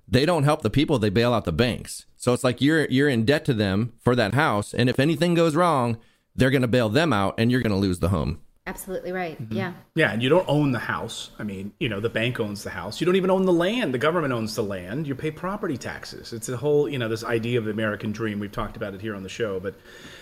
they don't help the people, they bail out the banks. So it's like you're you're in debt to them for that house, and if anything goes wrong, they're going to bail them out, and you're going to lose the home. Absolutely right. Mm-hmm. Yeah. Yeah, and you don't own the house. I mean, you know, the bank owns the house. You don't even own the land. The government owns the land. You pay property taxes. It's a whole, you know, this idea of the American dream. We've talked about it here on the show, but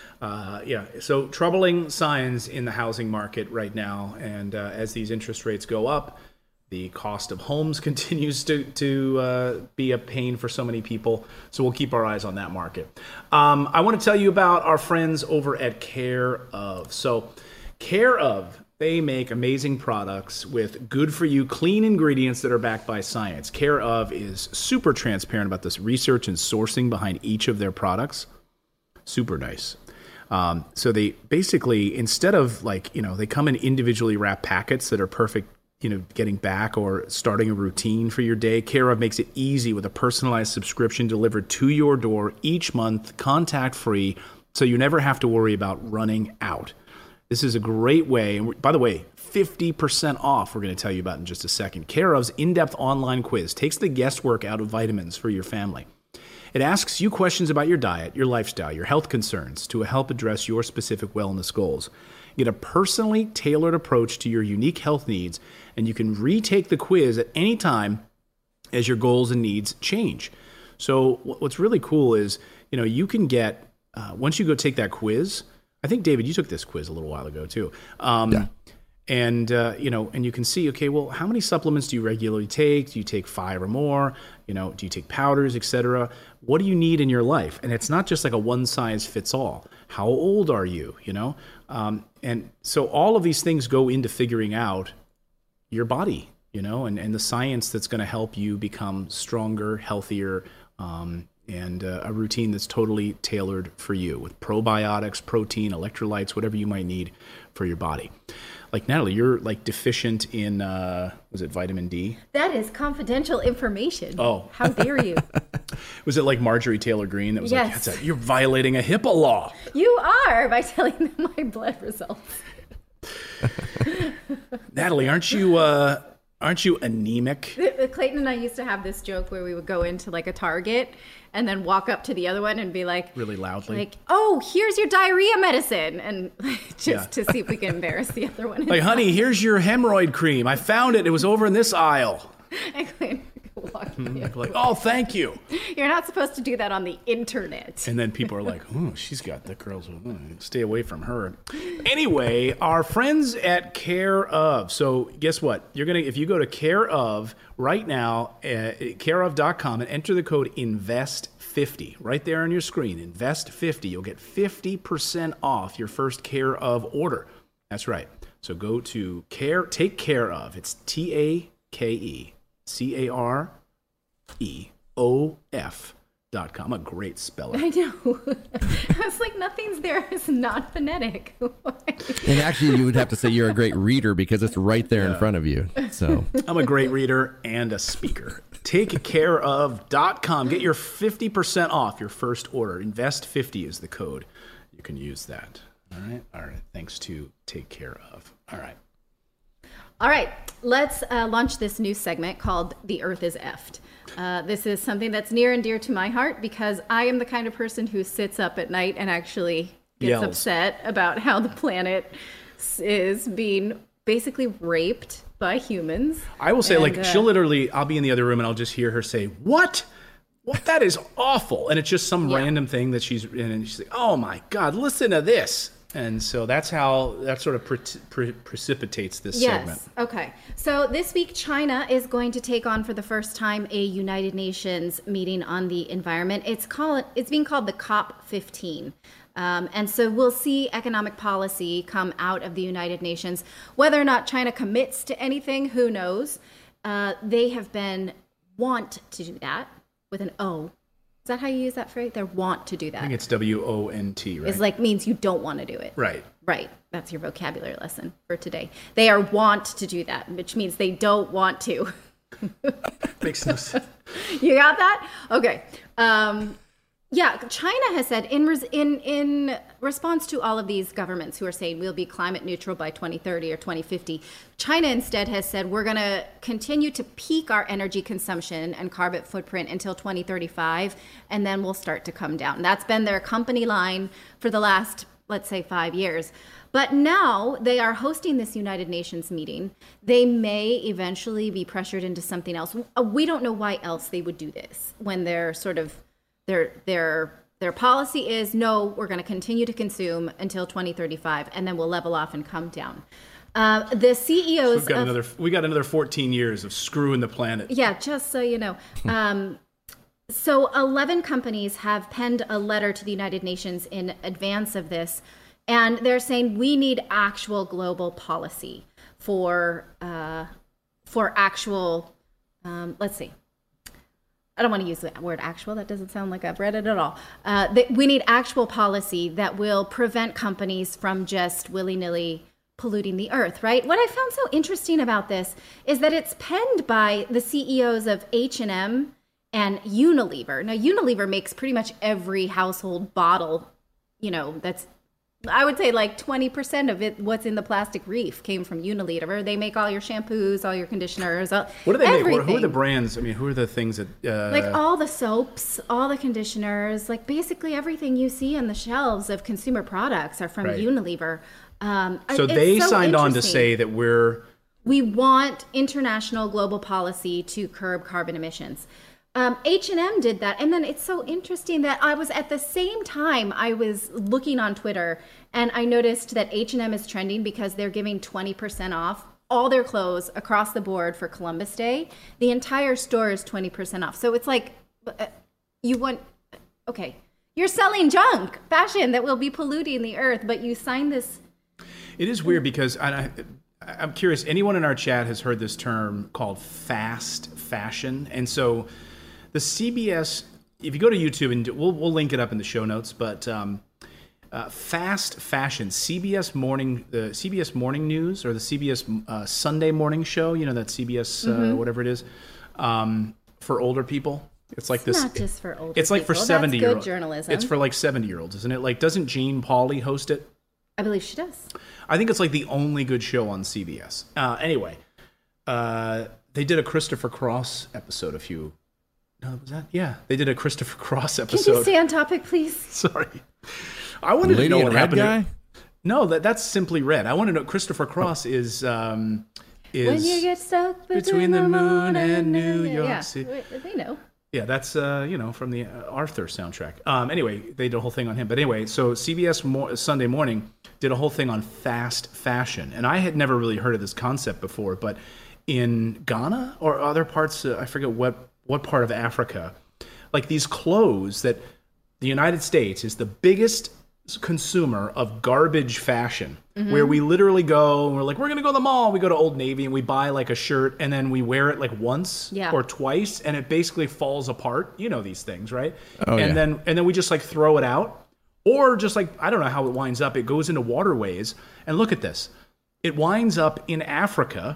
uh, yeah. So troubling signs in the housing market right now, and uh, as these interest rates go up, the cost of homes continues to to uh, be a pain for so many people. So we'll keep our eyes on that market. Um, I want to tell you about our friends over at Care of. So Care of, they make amazing products with good-for-you, clean ingredients that are backed by science. Care of is super transparent about this research and sourcing behind each of their products. Super nice. Um, so they basically, instead of like, you know, they come in individually wrapped packets that are perfect, you know, getting back or starting a routine for your day. Care of makes it easy with a personalized subscription delivered to your door each month, contact-free, so you never have to worry about running out. This is a great way, and by the way, fifty percent off we're going to tell you about in just a second. Care of's in-depth online quiz takes the guesswork out of vitamins for your family. It asks you questions about your diet, your lifestyle, your health concerns to help address your specific wellness goals. Get a personally tailored approach to your unique health needs, and you can retake the quiz at any time as your goals and needs change. So what's really cool is, you know, you can get, uh, once you go take that quiz, I think, David, you took this quiz a little while ago, too. Um, yeah. And, uh, you know, and you can see, okay, well, how many supplements do you regularly take? Do you take five or more? You know, do you take powders, et cetera? What do you need in your life? And it's not just like a one size fits all. How old are you? You know? Um, and so all of these things go into figuring out your body, you know, and, and the science that's going to help you become stronger, healthier, um, and uh, a routine that's totally tailored for you with probiotics, protein, electrolytes, whatever you might need for your body. Like, Natalie, you're like deficient in, uh, was it vitamin D? That is confidential information. Oh. How dare you? Was it like Marjorie Taylor Greene that was yes. like, That's a, you're violating a HIPAA law? You are, by telling them my blood results. Natalie, aren't you... Uh, Aren't you anemic? Clayton and I used to have this joke where we would go into like a Target and then walk up to the other one and be like, really loudly, like, "Oh, here's your diarrhea medicine," and just yeah. to see if we can embarrass the other one. Like, honey, here's your hemorrhoid cream. I found it. It was over in this aisle. And Clayton would walk mm-hmm. Like, oh, thank you. You're not supposed to do that on the internet. And then people are like, "Oh, she's got the girls. Oh, stay away from her." Anyway, our friends at Care of. So guess what? You're gonna if you go to Care of right now, uh, care of dot com, and enter the code invest fifty right there on your screen. invest fifty. You'll get fifty percent off your first Care of order. That's right. So go to Care. Take Care of. It's T A K E C A R E O F dot com. I'm a great speller. I know. I was like, nothing's there. It's not phonetic. And actually, you would have to say you're a great reader because it's right there yeah. in front of you. So I'm a great reader and a speaker. take care of dot com. Get your fifty percent off your first order. invest fifty is the code. You can use that. All right. All right. Thanks to Take Care Of. All right. All right, let's uh, launch this new segment called The Earth is Effed. Uh, this is something that's near and dear to my heart because I am the kind of person who sits up at night and actually gets Yells. upset about how the planet is being basically raped by humans. I will say, and, like, uh, she'll literally, I'll be in the other room and I'll just hear her say, what? What? That is awful. And it's just some yeah. random thing that she's in, and she's like, oh my God, listen to this. And so that's how that sort of pre- pre- precipitates this yes. segment. Okay. So this week, China is going to take on for the first time a United Nations meeting on the environment. It's called. It's being called the COP fifteen. Um, and so we'll see economic policy come out of the United Nations. Whether or not China commits to anything, who knows? Uh, they have been want to do that with an O. Is that how you use that phrase? They want to do that. I think it's W O N T, right? It's like means you don't want to do it. Right. Right. That's your vocabulary lesson for today. They are want to do that, which means they don't want to. Makes no sense. You got that? Okay. Um, Yeah, China has said in res- in in response to all of these governments who are saying we'll be climate neutral by twenty thirty or twenty fifty, China instead has said we're going to continue to peak our energy consumption and carbon footprint until twenty thirty-five, and then we'll start to come down. That's been their company line for the last, let's say, five years. But now they are hosting this United Nations meeting. They may eventually be pressured into something else. We don't know why else they would do this when they're sort of Their their their policy is no, we're going to continue to consume until twenty thirty-five, and then we'll level off and come down. Uh, the C E Os. We've got of, another. We got another fourteen years of screwing the planet. Yeah, just so you know. Um, so eleven companies have penned a letter to the United Nations in advance of this, and they're saying we need actual global policy for uh, for actual. Um, let's see. I don't want to use the word actual. That doesn't sound like I've read it at all. Uh, that we need actual policy that will prevent companies from just willy-nilly polluting the earth, right? What I found so interesting about this is that it's penned by the C E Os of H and M and Unilever. Now, Unilever makes pretty much every household bottle, you know, that's, I would say like twenty percent of it, what's in the plastic reef came from Unilever. They make all your shampoos, all your conditioners, all, What do they everything. make? Who are the brands? I mean, who are the things that... Uh, Like all the soaps, all the conditioners, like basically everything you see on the shelves of consumer products are from Right. Unilever. Um, so it's they so signed on to interesting. say that we're... We want international global policy to curb carbon emissions. Um, H and M did that. And then it's so interesting that I was at the same time I was looking on Twitter and I noticed that H and M is trending because they're giving twenty percent off all their clothes across the board for Columbus Day. The entire store is twenty percent off. So it's like, uh, you want, okay, you're selling junk, fashion that will be polluting the earth, but you signed this. It is weird because I, I, I'm curious, anyone in our chat has heard this term called fast fashion? And so the C B S, if you go to YouTube, and we'll, we'll link it up in the show notes, but um, uh, fast fashion, C B S morning, the C B S morning news or the C B S uh, Sunday morning show, you know, that C B S, Mm-hmm. uh, whatever it is, um, for older people. It's like It's this. not just for older It's like for people. seventy That's year good olds. journalism. It's for like seventy year olds, isn't it? Like, doesn't Jean Pauley host it? I believe she does. I think it's like the only good show on C B S. Uh, anyway, uh, they did a Christopher Cross episode a few. No, was that? Yeah, they did a Christopher Cross Can episode. you stay on topic, please? Sorry, I wanted Lady to know in what Red happened. guy? To, no, that that's Simply Red. I want to know. Christopher Cross is um, is When you get stuck between, between the moon and New York yeah, City. we- we know. Yeah, that's uh, you know, from the uh, Arthur soundtrack. Um, anyway, they did a whole thing on him. But anyway, so C B S Mo- Sunday Morning did a whole thing on fast fashion, and I had never really heard of this concept before. But in Ghana or other parts, uh, I forget what what part of Africa, like these clothes that the United States is the biggest consumer of garbage fashion, Mm-hmm. where we literally go and we're like, we're gonna go to the mall, we go to Old Navy and we buy like a shirt and then we wear it like once Yeah. or twice and it basically falls apart. You know these things, right? Oh, and yeah. then and then we just like throw it out, or just like, I don't know how it winds up, it goes into waterways. And look at this, it winds up in Africa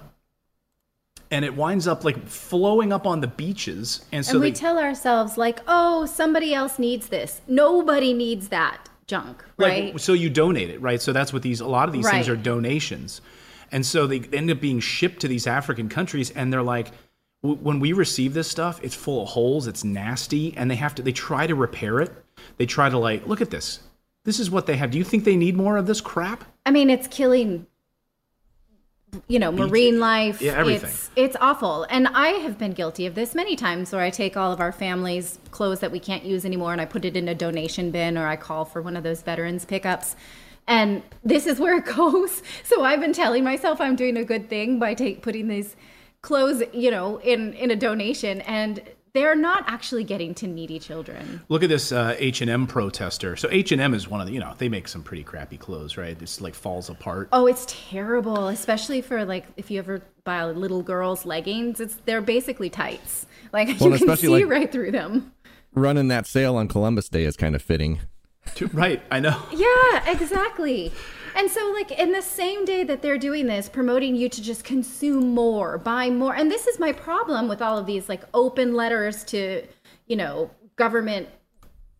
and it winds up like flowing up on the beaches. And so And we they, tell ourselves like, oh, somebody else needs this. Nobody needs that junk, right? Like, so you donate it, right? So that's what these, a lot of these things Right. are donations. And so they end up being shipped to these African countries and they're like, w- when we receive this stuff, it's full of holes, it's nasty, and they have to, they try to repair it. They try to like, look at this. This is what they have. Do you think they need more of this crap? I mean, it's killing, you know, marine life. Yeah, everything. It's, it's awful. And I have been guilty of this many times where I take all of our family's clothes that we can't use anymore and I put it in a donation bin or I call for one of those veterans pickups. And this is where it goes. So I've been telling myself I'm doing a good thing by take, putting these clothes, you know, in, in a donation. And they're not actually getting to needy children. Look at this uh, H and M protester. So H and M is one of the, you know, they make some pretty crappy clothes, right? It's like falls apart. Oh, it's terrible, especially for like if you ever buy a little girl's leggings. It's they're basically tights. Like Well, you can especially, see like- right through them. Running that sale on Columbus Day is kind of fitting. Right, I know. Yeah, exactly. And so like in the same day that they're doing this, promoting you to just consume more, buy more. And this is my problem with all of these like open letters to, you know, government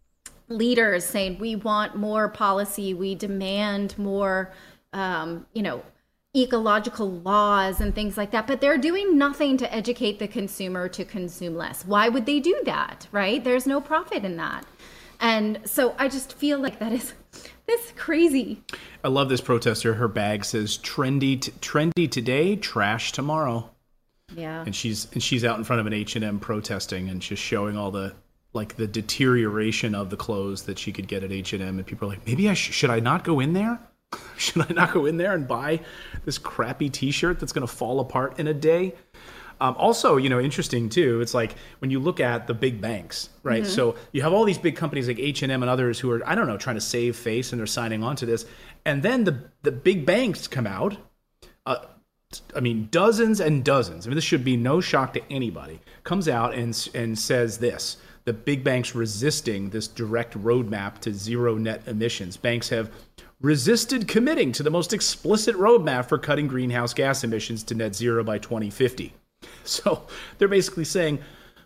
leaders saying we want more policy, we demand more, um, you know, ecological laws and things like that, but they're doing nothing to educate the consumer to consume less. Why would they do that, right? There's no profit in that. And so I just feel like that is that's crazy. I love this protester. Her bag says trendy t- trendy today, trash tomorrow. Yeah. And she's and she's out in front of an H and M protesting and just showing all the like the deterioration of the clothes that she could get at H and M, and people are like, maybe I sh- should I not go in there? Should I not go in there and buy this crappy t-shirt that's going to fall apart in a day? Um, also, you know, interesting too, it's like when you look at the big banks, right? Mm-hmm. So you have all these big companies like H and M and others who are, I don't know, trying to save face, and they're signing on to this. And then the the big banks come out, uh, I mean, dozens and dozens. I mean, this should be no shock to anybody. Comes out and and says this: the big banks resisting this direct roadmap to zero net emissions. Banks have resisted committing to the most explicit roadmap for cutting greenhouse gas emissions to net zero by twenty fifty. So they're basically saying,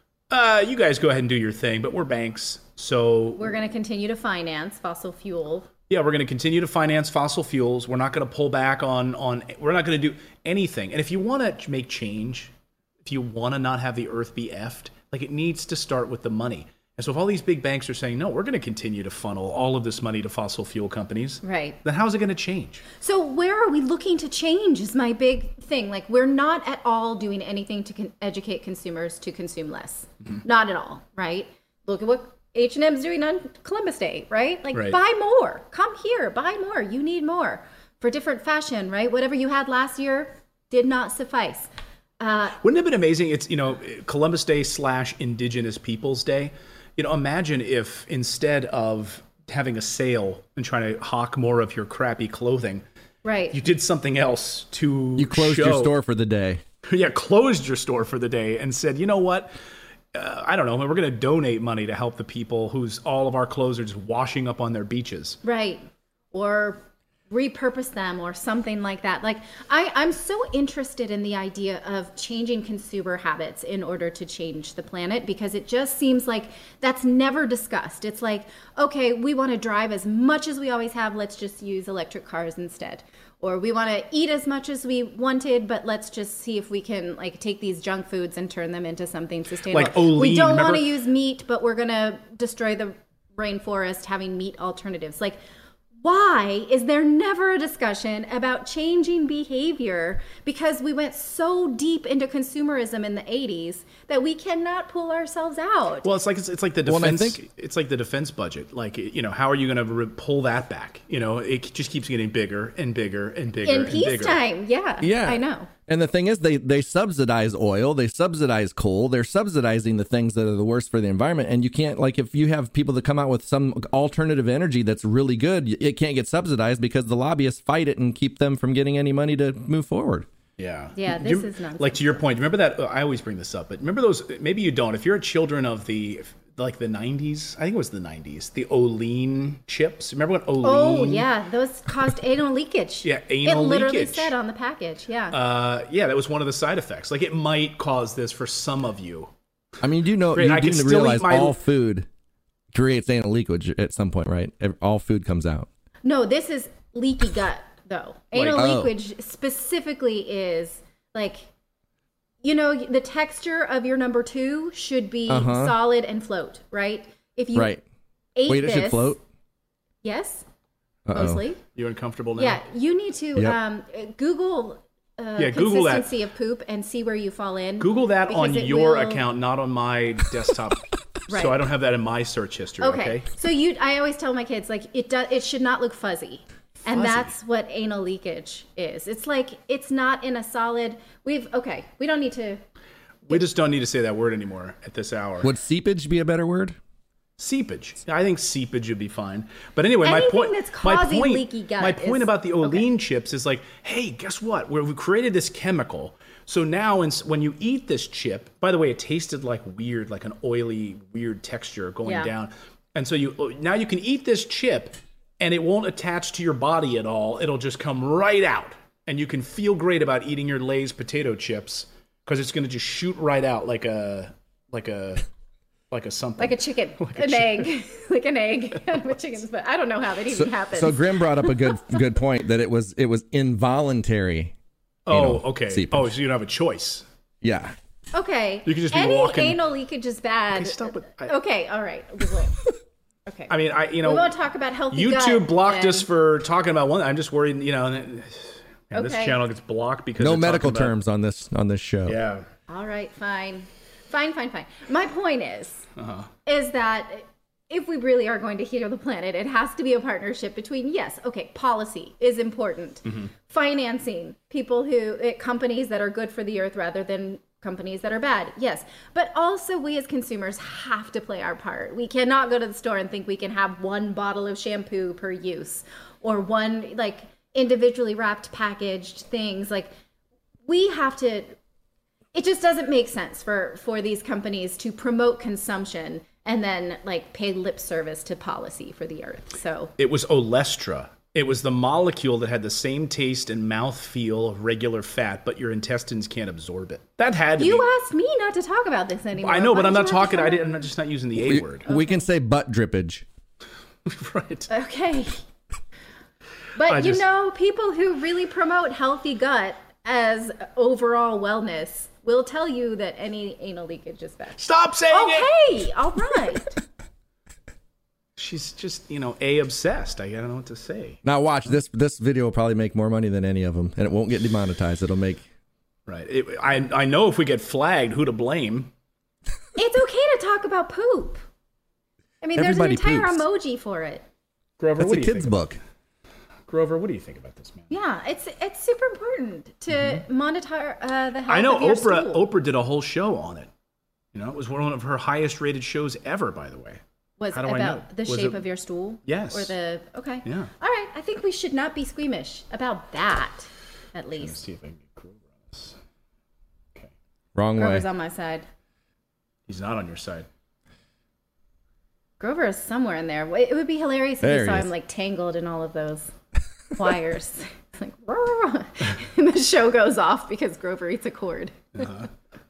uh, you guys go ahead and do your thing, but we're banks, so we're going to continue to finance fossil fuel. Yeah, we're going to continue to finance fossil fuels. We're not going to pull back on, on we're not going to do anything. And if you want to make change, if you want to not have the earth be effed, like it needs to start with the money. And so if all these big banks are saying, no, we're going to continue to funnel all of this money to fossil fuel companies, right? Then how's it going to change? So where are we looking to change is my big thing. Like, we're not at all doing anything to con- educate consumers to consume less. Mm-hmm. Not at all, right? Look at what H and M's doing on Columbus Day, right? Like, right. Buy more. Come here. Buy more. You need more. For different fashion, right? Whatever you had last year did not suffice. Uh, Wouldn't it have been amazing? It's, you know, Columbus Day slash Indigenous Peoples Day. You know, imagine if instead of having a sale and trying to hawk more of your crappy clothing, right, you did something else to You closed show, your store for the day. Yeah, closed your store for the day and said, you know what? Uh, I don't know. We're going to donate money to help the people whose all of our clothes are just washing up on their beaches. Right. Or repurpose them or something like that. Like, I, I'm so interested in the idea of changing consumer habits in order to change the planet, because it just seems like that's never discussed. It's like, okay, we want to drive as much as we always have. Let's just use electric cars instead. Or we want to eat as much as we wanted, but let's just see if we can like take these junk foods and turn them into something sustainable. Like Olean, we don't remember? want to use meat, but we're going to destroy the rainforest having meat alternatives. Like, why is there never a discussion about changing behavior? Because we went so deep into consumerism in the eighties that we cannot pull ourselves out. Well, it's like it's, it's like the Well, I defense. think- it's like the defense budget. Like, you know, how are you going to re- pull that back? You know, it just keeps getting bigger and bigger and bigger in and bigger. peacetime, yeah, Yeah. I know. And the thing is, they, they subsidize oil, they subsidize coal, they're subsidizing the things that are the worst for the environment. And you can't, like, if you have people that come out with some alternative energy that's really good, it can't get subsidized because the lobbyists fight it and keep them from getting any money to move forward. Yeah. Yeah, Do this you- is nonsense. Like, to your point, remember that, uh, I always bring this up, but remember those, maybe you don't, if you're children of the, like the nineties, I think it was the nineties, the Olean chips. Remember what Olean? Oh, yeah, those caused anal leakage. Yeah, anal It literally leakage. said on the package, yeah. Uh, yeah, that was one of the side effects. Like, it might cause this for some of you. I mean, you know, Great, you I do can still realize eat my- all food creates anal leakage at some point, right? Ev- All food comes out. No, this is leaky gut, though. Like- Anal Oh. leakage specifically is like, you know, the texture of your number two should be Uh-huh. solid and float, right? If you Right. ate Wait, this, it should float? yes, Uh-oh. mostly. You uncomfortable now? Yeah, you need to Yep. um, Google uh, Yeah, Google that. consistency of poop and see where you fall in. Google that because on it your will- account, not on my desktop. Right. So I don't have that in my search history, okay? Okay. So you, I always tell my kids, like, it does, it should not look fuzzy. And Fuzzy. that's what anal leakage is. It's like, it's not in a solid, we've, okay, we don't need to, We just don't need to say that word anymore at this hour. Would seepage be a better word? Seepage. I think seepage would be fine. But anyway, my Anything point. that's my causing point. leaky gut my point is- about the Olean chips is like, hey, guess what? We're, we created this chemical. So now, in, when you eat this chip, by the way, it tasted like weird, like an oily, weird texture going Yeah. down. And so you now you can eat this chip, and it won't attach to your body at all. It'll just come right out, and you can feel great about eating your Lay's potato chips because it's going to just shoot right out like a like a like a something. Like a chicken, Like a an chicken. egg, like an egg out of a chicken's butt. I don't know how that even So, happens. so Grim brought up a good good point that it was it was involuntary. Oh, anal okay. seepage. Oh, so you don't have a choice. Yeah. Okay. You could just be Any walking- anal leakage is bad. Okay, stop it. I- Okay, all right. We will. Okay. I mean, I you know, we won't talk about healthy YouTube gut, blocked then. us for talking about one. I'm just worried, you know, man, this Okay. channel gets blocked because No they're medical talking about- terms on this on this show. Yeah. All right, fine. Fine, fine, fine. My point is, Uh-huh. is that if we really are going to heal the planet, it has to be a partnership between, yes, okay, policy is important. Mm-hmm. Financing, people who, eh, companies that are good for the earth rather than companies that are bad, yes. But also we as consumers have to play our part. We cannot go to the store and think we can have one bottle of shampoo per use or one, like, individually wrapped packaged things. Like, we have to, it just doesn't make sense for for these companies to promote consumption and then like pay lip service to policy for the earth. So It was Olestra. It was the molecule that had the same taste and mouth feel of regular fat, but your intestines can't absorb it. That had to you be. asked me not to talk about this anymore. I know, Why but I'm did not you have to talking. I say didn't, I'm just not using the A We, word. we can say butt drippage. Right. that? Okay. But I you just- know, people who really promote healthy gut as overall wellness will tell you that any anal leakage is bad. Stop saying it. Okay, all right. She's just, you know, A, obsessed. I don't know what to say. Now watch this. This video will probably make more money than any of them, and it won't get demonetized. It'll make. Right. It, I I know if we get flagged, who to blame. It's okay to talk about poop. I mean, Everybody there's an entire poops. emoji for it. Grover, That's what a do you kid's think? book. Grover, what do you think about this, man? Yeah, it's it's super important to monitor uh, the health I know of your Oprah. stool. Oprah did a whole show on it. You know, it was one of her highest rated shows ever, by the way. was How do I about know? the Was shape it- of your stool. Yes. Or the okay. Yeah. All right. I think we should not be squeamish about that, at Let's least. see if I can get Grover on this. Okay, Wrong way. Grover's on my side. he's not on your side. Grover is somewhere in there. It would be hilarious if There you saw he him is. like tangled in all of those wires. It's like, "Rrrr," and the show goes off because Grover eats a cord. Uh-huh.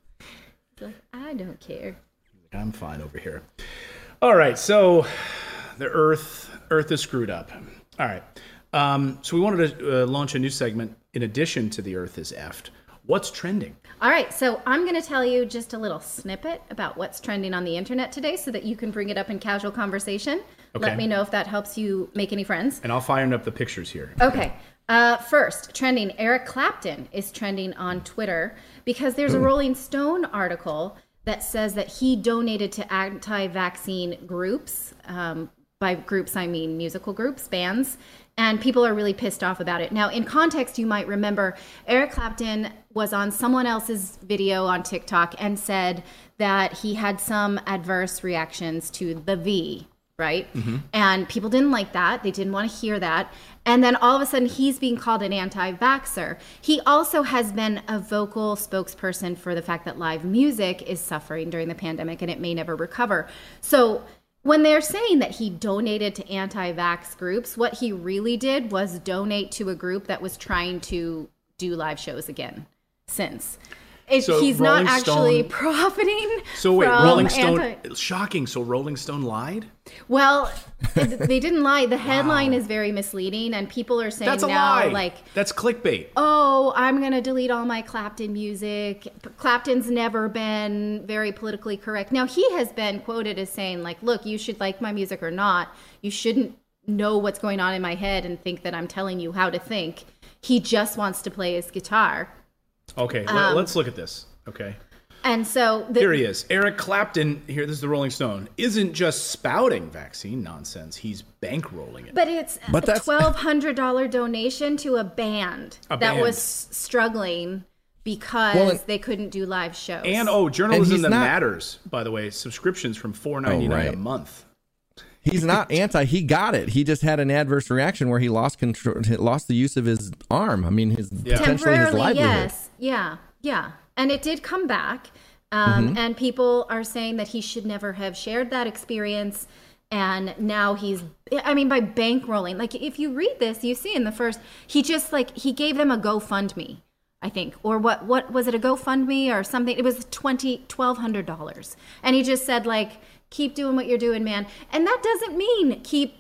He's like, I don't care. I'm fine over here. All right, so the Earth Earth is screwed up. All right, um, so we wanted to uh, launch a new segment in addition to the Earth is effed. What's trending? All right, so I'm going to tell you just a little snippet about what's trending on the internet today so that you can bring it up in casual conversation. Okay. Let me know if that helps you make any friends. And I'll fire up the pictures here. Okay. Uh, first, trending, Eric Clapton is trending on Twitter because there's a Rolling Stone article that says that he donated to anti-vaccine groups. Um, by groups, I mean musical groups, bands. And people are really pissed off about it. Now, in context, you might remember Eric Clapton was on someone else's video on TikTok and said that he had some adverse reactions to the V, right? Mm-hmm. And people didn't like that. They didn't want to hear that. And then all of a sudden, he's being called an anti-vaxxer. He also has been a vocal spokesperson for the fact that live music is suffering during the pandemic and it may never recover. So when they're saying that he donated to anti-vax groups, what he really did was donate to a group that was trying to do live shows again since. It, So he's Rolling not actually Stone- profiting So wait, from Rolling Stone. anti- Shocking. So Rolling Stone lied? Well, they didn't lie. The headline is very misleading, and people are saying That's a now, lie. like, That's clickbait. oh, I'm going to delete all my Clapton music. Clapton's never been very politically correct. Now, he has been quoted as saying, like, look, you should like my music or not. You shouldn't know what's going on in my head and think that I'm telling you how to think. He just wants to play his guitar. Okay, Um, let, let's look at this. Okay. And so the, Here he is. Eric Clapton, here, this is the Rolling Stone, isn't just spouting vaccine nonsense, he's bankrolling it. But it's But a that's- twelve hundred dollars donation to a band A that band. was struggling because Well, and- they couldn't do live shows. And, oh, journalism he's that not- matters, by the way, subscriptions from four ninety-nine Oh, right. a month. He's not anti. He got it. He just had an adverse reaction where he lost control, lost the use of his arm. I mean, his Yeah. potentially his temporarily, livelihood. yes. Yeah, yeah. And it did come back. Um, Mm-hmm. And people are saying that he should never have shared that experience. And now he's, I mean, by bankrolling, like if you read this, you see in the first, he just like, he gave them a GoFundMe I think, or what? What was it? A GoFundMe or something? It was twenty, twelve hundred dollars, and he just said like, "Keep doing what you're doing, man." And that doesn't mean keep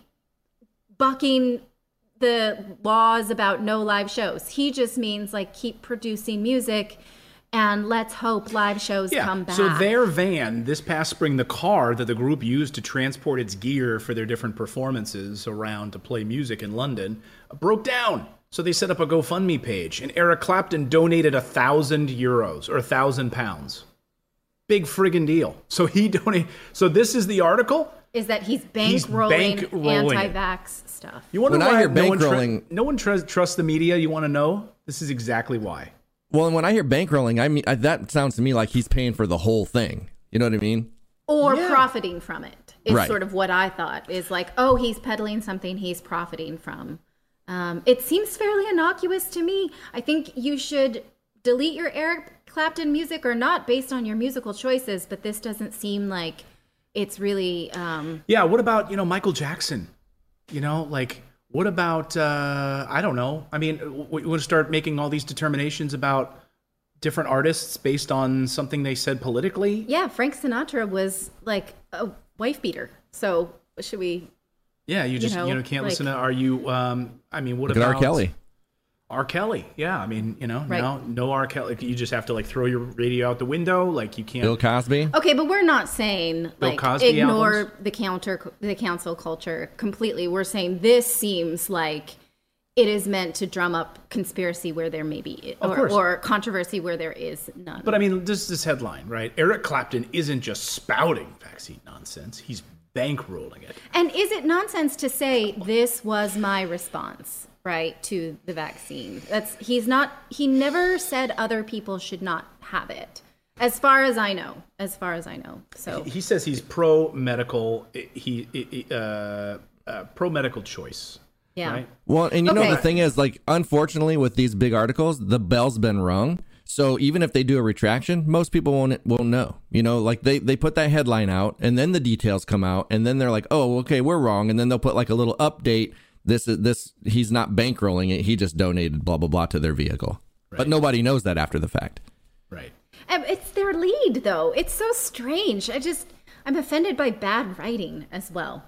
bucking the laws about no live shows. He just means like keep producing music, and let's hope live shows Yeah. come back. So their van this past spring, the car that the group used to transport its gear for their different performances around to play music in London, broke down. So they set up a GoFundMe page, and Eric Clapton donated a thousand euros or a thousand pounds. Big friggin' deal. So he donated. So this is the article. Is that he's He's bankrolling bankrolling it. anti-vax stuff? You wonder When I why hear no one, bankrolling- tr- no one tr- trusts the media? You want to know? This is exactly why. Well, and when I hear bankrolling, I mean I, that sounds to me like he's paying for the whole thing. You know what I mean? Or Yeah. profiting from it is Right. sort of what I thought. Is like, oh, he's peddling something he's profiting from. Um, it seems fairly innocuous to me. I think you should delete your Eric Clapton music or not based on your musical choices, but this doesn't seem like it's really... Um, Yeah, what about, you know, Michael Jackson? You know, like, what about, uh, I don't know. I mean, we want to start making all these determinations about different artists based on something they said politically? yeah, Frank Sinatra was like a wife beater. So should we... Yeah, you just, you know, know, can't like- listen to, are you, um, I mean, what Look at about... R. Kelly. R. Kelly, yeah. I mean, you know, Right. no, no R. Kelly. You just have to, like, throw your radio out the window. Like, you can't... Bill Cosby. Okay, but we're not saying Bill like Cosby ignore albums? the counter the cancel culture completely. We're saying this seems like it is meant to drum up conspiracy where there may be Of or, course. or controversy where there is none. But I mean, this is this headline, right? Eric Clapton isn't just spouting vaccine nonsense. He's bankrolling it. And is it nonsense to say this was my response, right, to the vaccine? That's he's not he never said other people should not have it. As far as I know. As far as I know. So He says he's pro medical. He, he uh, uh, pro medical choice. yeah. Right? Well, and you know Okay. the thing is, like, unfortunately, with these big articles, the bell's been rung. So even if they do a retraction, most people won't won't know. You know, like they they put that headline out, and then the details come out, and then they're like, "Oh, okay, we're wrong," and then they'll put like a little update. This is this. He's not bankrolling it. He just donated blah blah blah to their vehicle, but nobody knows that after the fact. Right. Um, It's their lead, though. It's so strange. I just, I'm offended by bad writing as well.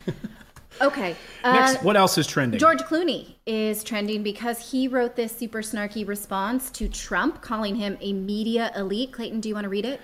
Okay. Uh, Next, what else is trending? George Clooney is trending because he wrote this super snarky response to Trump, calling him a media elite. Clayton, do you want to read it?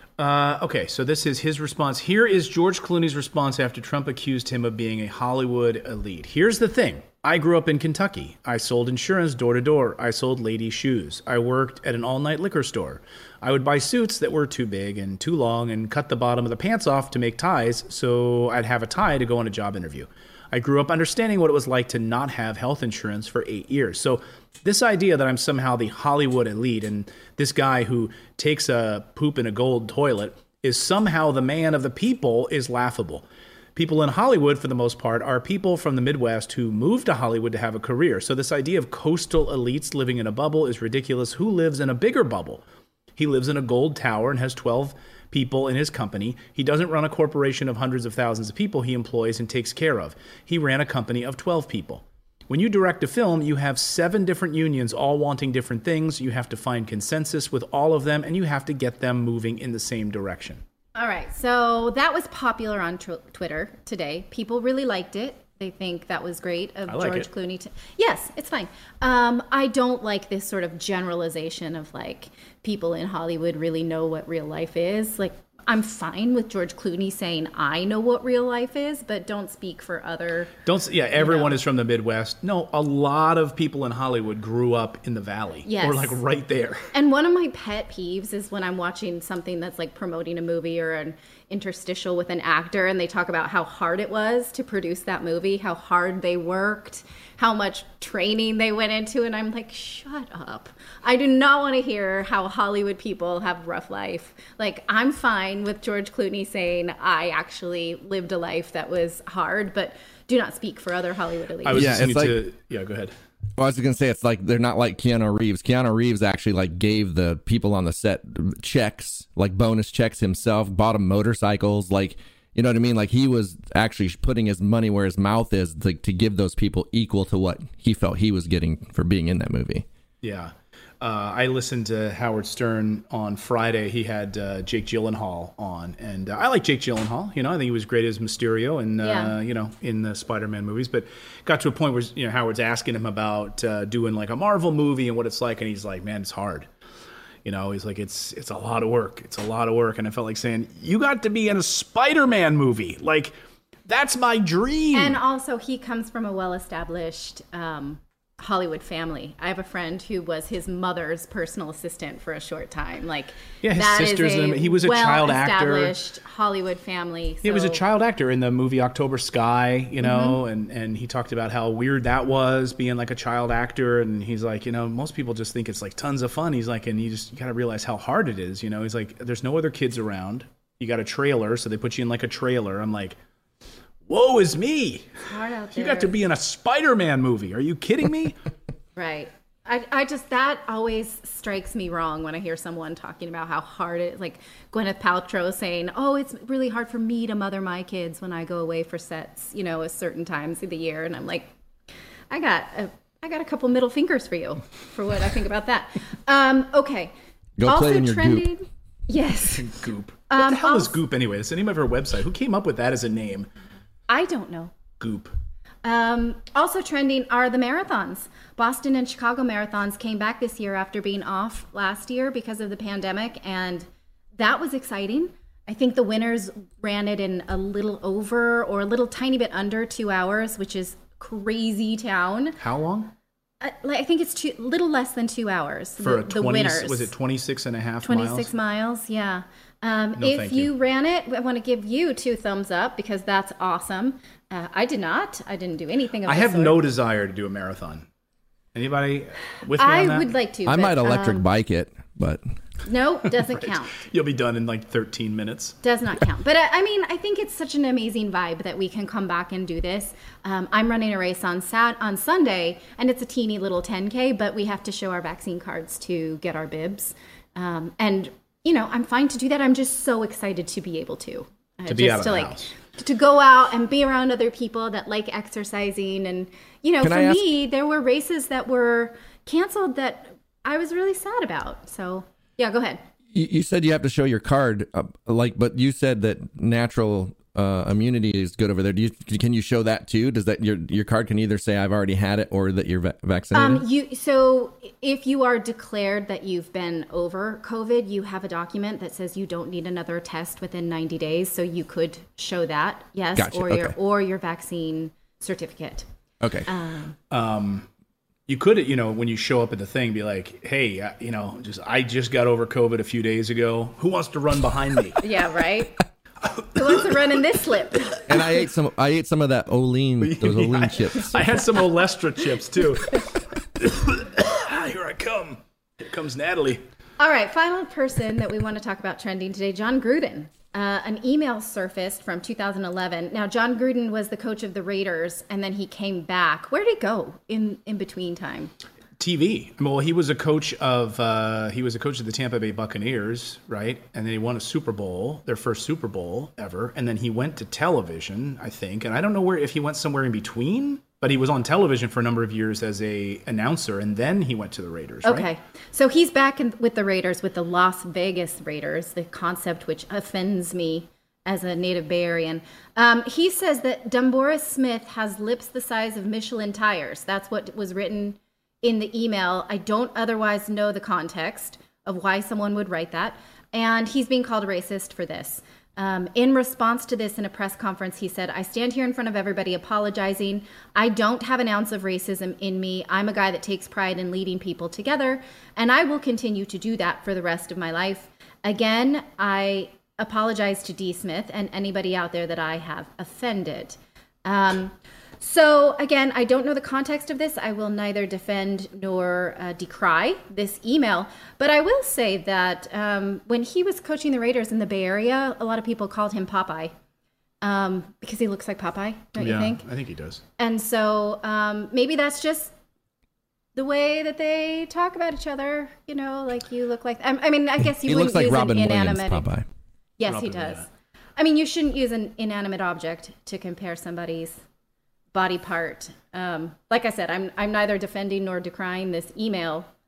Uh, okay, so this is his response. Here is George Clooney's response after Trump accused him of being a Hollywood elite. Here's the thing. I grew up in Kentucky. I sold insurance door to door. I sold ladies' shoes. I worked at an all-night liquor store. I would buy suits that were too big and too long and cut the bottom of the pants off to make ties so I'd have a tie to go on a job interview. I grew up understanding what it was like to not have health insurance for eight years. So this idea that I'm somehow the Hollywood elite and this guy who takes a poop in a gold toilet is somehow the man of the people is laughable. People in Hollywood, for the most part, are people from the Midwest who moved to Hollywood to have a career. So this idea of coastal elites living in a bubble is ridiculous. Who lives in a bigger bubble? He lives in a gold tower and has twelve people in his company. He doesn't run a corporation of hundreds of thousands of people he employs and takes care of. He ran a company of twelve people. When you direct a film, you have seven different unions all wanting different things. You have to find consensus with all of them, and you have to get them moving in the same direction. All right. So that was popular on tw- Twitter today. People really liked it. They think that was great of I like George it. Clooney. To- yes, it's fine. Um, I don't like this sort of generalization of like people in Hollywood really know what real life is. Like, I'm fine with George Clooney saying I know what real life is, but don't speak for other. Don't s- yeah, everyone know. is from the Midwest. No, a lot of people in Hollywood grew up in the Valley. Yes. Or like right there. And one of my pet peeves is when I'm watching something that's like promoting a movie or an interstitial with an actor and they talk about how hard it was to produce that movie, how hard they worked, how much training they went into. And I'm like, shut up. I do not want to hear how Hollywood people have a rough life. Like, I'm fine with George Clooney saying I actually lived a life that was hard, but do not speak for other Hollywood elites. I was Yeah, listening it's like- to yeah, go ahead. Well, I was going to say, it's like they're not like Keanu Reeves. Keanu Reeves actually like gave the people on the set checks, like bonus checks himself, bought them motorcycles. Like, you know what I mean? Like he was actually putting his money where his mouth is to, to give those people equal to what he felt he was getting for being in that movie. Yeah. Uh, I listened to Howard Stern on Friday. He had uh, Jake Gyllenhaal on, and uh, I like Jake Gyllenhaal. You know, I think he was great as Mysterio, and uh, Yeah. you know, in the Spider-Man movies. But got to a point where you know Howard's asking him about uh, doing like a Marvel movie and what it's like, and he's like, "Man, it's hard." You know, he's like, "It's it's a lot of work. It's a lot of work," and I felt like saying, "You got to be in a Spider-Man movie, like." That's my dream. And also, he comes from a well-established um, Hollywood family. I have a friend who was his mother's personal assistant for a short time. Like, yeah, his that is sister's a in, he was a child actor. Well-established Hollywood family. So. He was a child actor in the movie October Sky, you know, mm-hmm. and, and he talked about how weird that was being like a child actor. And he's like, you know, most people just think it's like tons of fun. He's like, and you just you gotta realize how hard it is. You know, he's like, there's no other kids around. You got a trailer, so they put you in like a trailer. I'm like, woe is me. Hard out You there. got to be in a Spider-Man movie. Are you kidding me? Right. I, I just, that always strikes me wrong when I hear someone talking about how hard it is. Like Gwyneth Paltrow saying, oh, it's really hard for me to mother my kids when I go away for sets, you know, at certain times of the year. And I'm like, I got a, I got a couple middle fingers for you for what I think about that. Um, okay. Go also play in your trending. Goop. Yes. Goop. What Um, the hell is also- Goop anyway? It's the name of her website. Who came up with that as a name? I don't know. Goop. Um, also trending are the marathons. Boston and Chicago marathons came back this year after being off last year because of the pandemic, and that was exciting. I think the winners ran it in a little over or a little tiny bit under two hours, which is crazy town. How long? I, like, I think it's two, little less than two hours. For the, a the twenty, winners. was it twenty-six and a half twenty-six miles? miles, yeah. Um, No, if thank you you. ran it, I want to give you two thumbs up because that's awesome. Uh, I did not. I didn't do anything of I the have sort. no desire to do a marathon. Anybody with me I on that? would like to. I but, might electric um, bike it, but No, doesn't count. You'll be done in like thirteen minutes. Does not count. But uh, I mean, I think it's such an amazing vibe that we can come back and do this. Um, I'm running a race on Sat on Sunday, and it's a teeny little ten K, but we have to show our vaccine cards to get our bibs. Um, and you know, I'm fine to do that. I'm just so excited to be able to. Uh, To be just out of to the like house. to go out and be around other people that like exercising. And you know, Can for I ask- me, there were races that were canceled that I was really sad about. So yeah, go ahead. you, you said you have to show your card, uh, like, but you said that natural uh, immunity is good over there. Do you can you show that too? Does that your your card can either say I've already had it or that you're va- vaccinated? Um, you so if you are declared that you've been over COVID, you have a document that says you don't need another test within ninety days. So you could show that, yes, Gotcha, or your okay. or your vaccine certificate. okay. Um, you could, you know, when you show up at the thing, be like, "Hey, uh, you know, just I just got over COVID a few days ago. Who wants to run behind me?" Yeah, right. Who wants to run in this slip? And I ate some. I ate some of that Olean, those Yeah, Olean I- chips. I had some Olestra chips too. Here I come. Here comes Natalie. All right, final person that we want to talk about trending today, John Gruden. Uh, an email surfaced from two thousand eleven. Now, John Gruden was the coach of the Raiders, and then he came back. Where did he go in, in between time? T V. Well, he was a coach of uh, he was a coach of the Tampa Bay Buccaneers, right? And then he won a Super Bowl, their first Super Bowl ever. And then he went to television, I think. And I don't know where if he went somewhere in between, but he was on television for a number of years as a announcer, and then he went to the Raiders. Right? Okay, so he's back in, with the Raiders, with the Las Vegas Raiders, the concept which offends me as a native Bay Arean. Um, he says that Dumboris Smith has lips the size of Michelin tires. That's what was written in the email. I don't otherwise know the context of why someone would write that. And he's being called a racist for this. Um, in response to this in a press conference, he said, I stand here in front of everybody apologizing. I don't have an ounce of racism in me. I'm a guy that takes pride in leading people together, and I will continue to do that for the rest of my life. Again, I apologize to D. Smith and anybody out there that I have offended. Um, So, again, I don't know the context of this. I will neither defend nor uh, decry this email. But I will say that um, when he was coaching the Raiders in the Bay Area, a lot of people called him Popeye um, because he looks like Popeye, don't yeah, you think? I think he does. And so um, maybe that's just the way that they talk about each other. You know, like you look like. I, I mean, I guess you he wouldn't looks like use Robin an Williams, inanimate. Popeye. Yes, Robin, he does. yeah. I mean, you shouldn't use an inanimate object to compare somebody's body part. Um, like I said, I'm I'm neither defending nor decrying this email.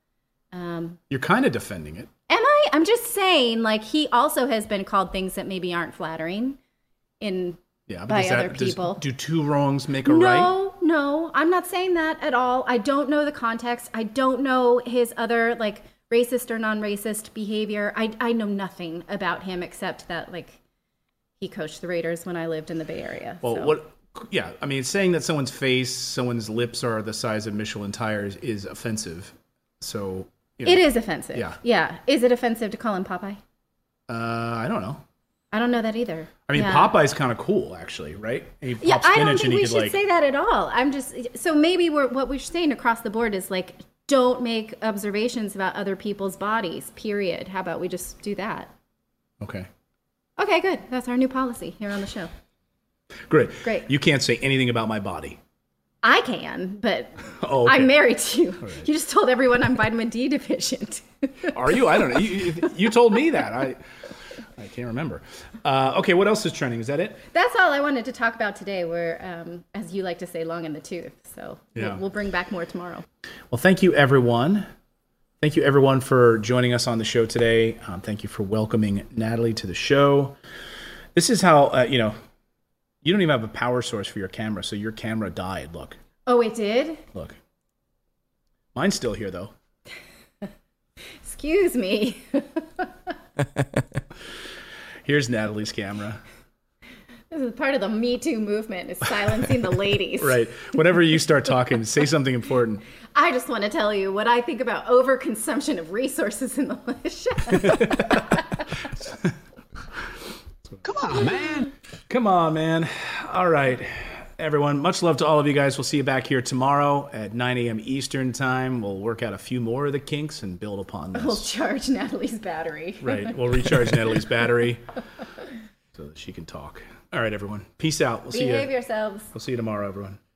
Um, You're kind of defending it. am I? I'm just saying, like, he also has been called things that maybe aren't flattering in Yeah, but by does other that, does- people. do two wrongs make a right? No, no, I'm not saying that at all. I don't know the context. I don't know his other, like, racist or non-racist behavior. I, I know nothing about him except that, like, he coached the Raiders when I lived in the Bay Area. Well, so. what? Yeah, I mean, saying that someone's face, someone's lips are the size of Michelin tires is offensive. So you know, It is offensive. Yeah. Yeah. Is it offensive to call him Popeye? Uh, I don't know. I don't know that either. I mean, Yeah. Popeye's kind of cool, actually, right? He pops Yeah, I don't spinach think and he we could should like. say that at all. I'm just so maybe we're what we're saying across the board is like don't make observations about other people's bodies. Period. How about we just do that? Okay, Okay, good. That's our new policy here on the show. great. Great. You can't say anything about my body. I can, but Oh, okay. I'm married to you. You just told everyone I'm vitamin D deficient. Are you? I don't know. You, you, you told me that. I I can't remember. Uh, okay, what else is trending? Is that it? That's all I wanted to talk about today. We're, um, as you like to say, long in the tooth. So Yeah. we'll, we'll bring back more tomorrow. Well, thank you, everyone. Thank you, everyone, for joining us on the show today. Um, thank you for welcoming Natalie to the show. This is how, uh, you know, you don't even have a power source for your camera, so your camera died. Look, Oh, it did? look. Mine's still here, though. Excuse me. Here's Natalie's camera. This is part of the Me Too movement, is silencing the ladies. Right. Whenever you start talking, say something important. I just want to tell you what I think about overconsumption of resources in the militia. Come on, man. Come on, man. All right. Everyone, much love to all of you guys. We'll see you back here tomorrow at nine a.m. Eastern time. We'll work out a few more of the kinks and build upon this. We'll charge Natalie's battery. Right. We'll recharge Natalie's battery so that she can talk. All right, everyone. Peace out. We'll see you. Behave yourselves. We'll see you tomorrow, everyone.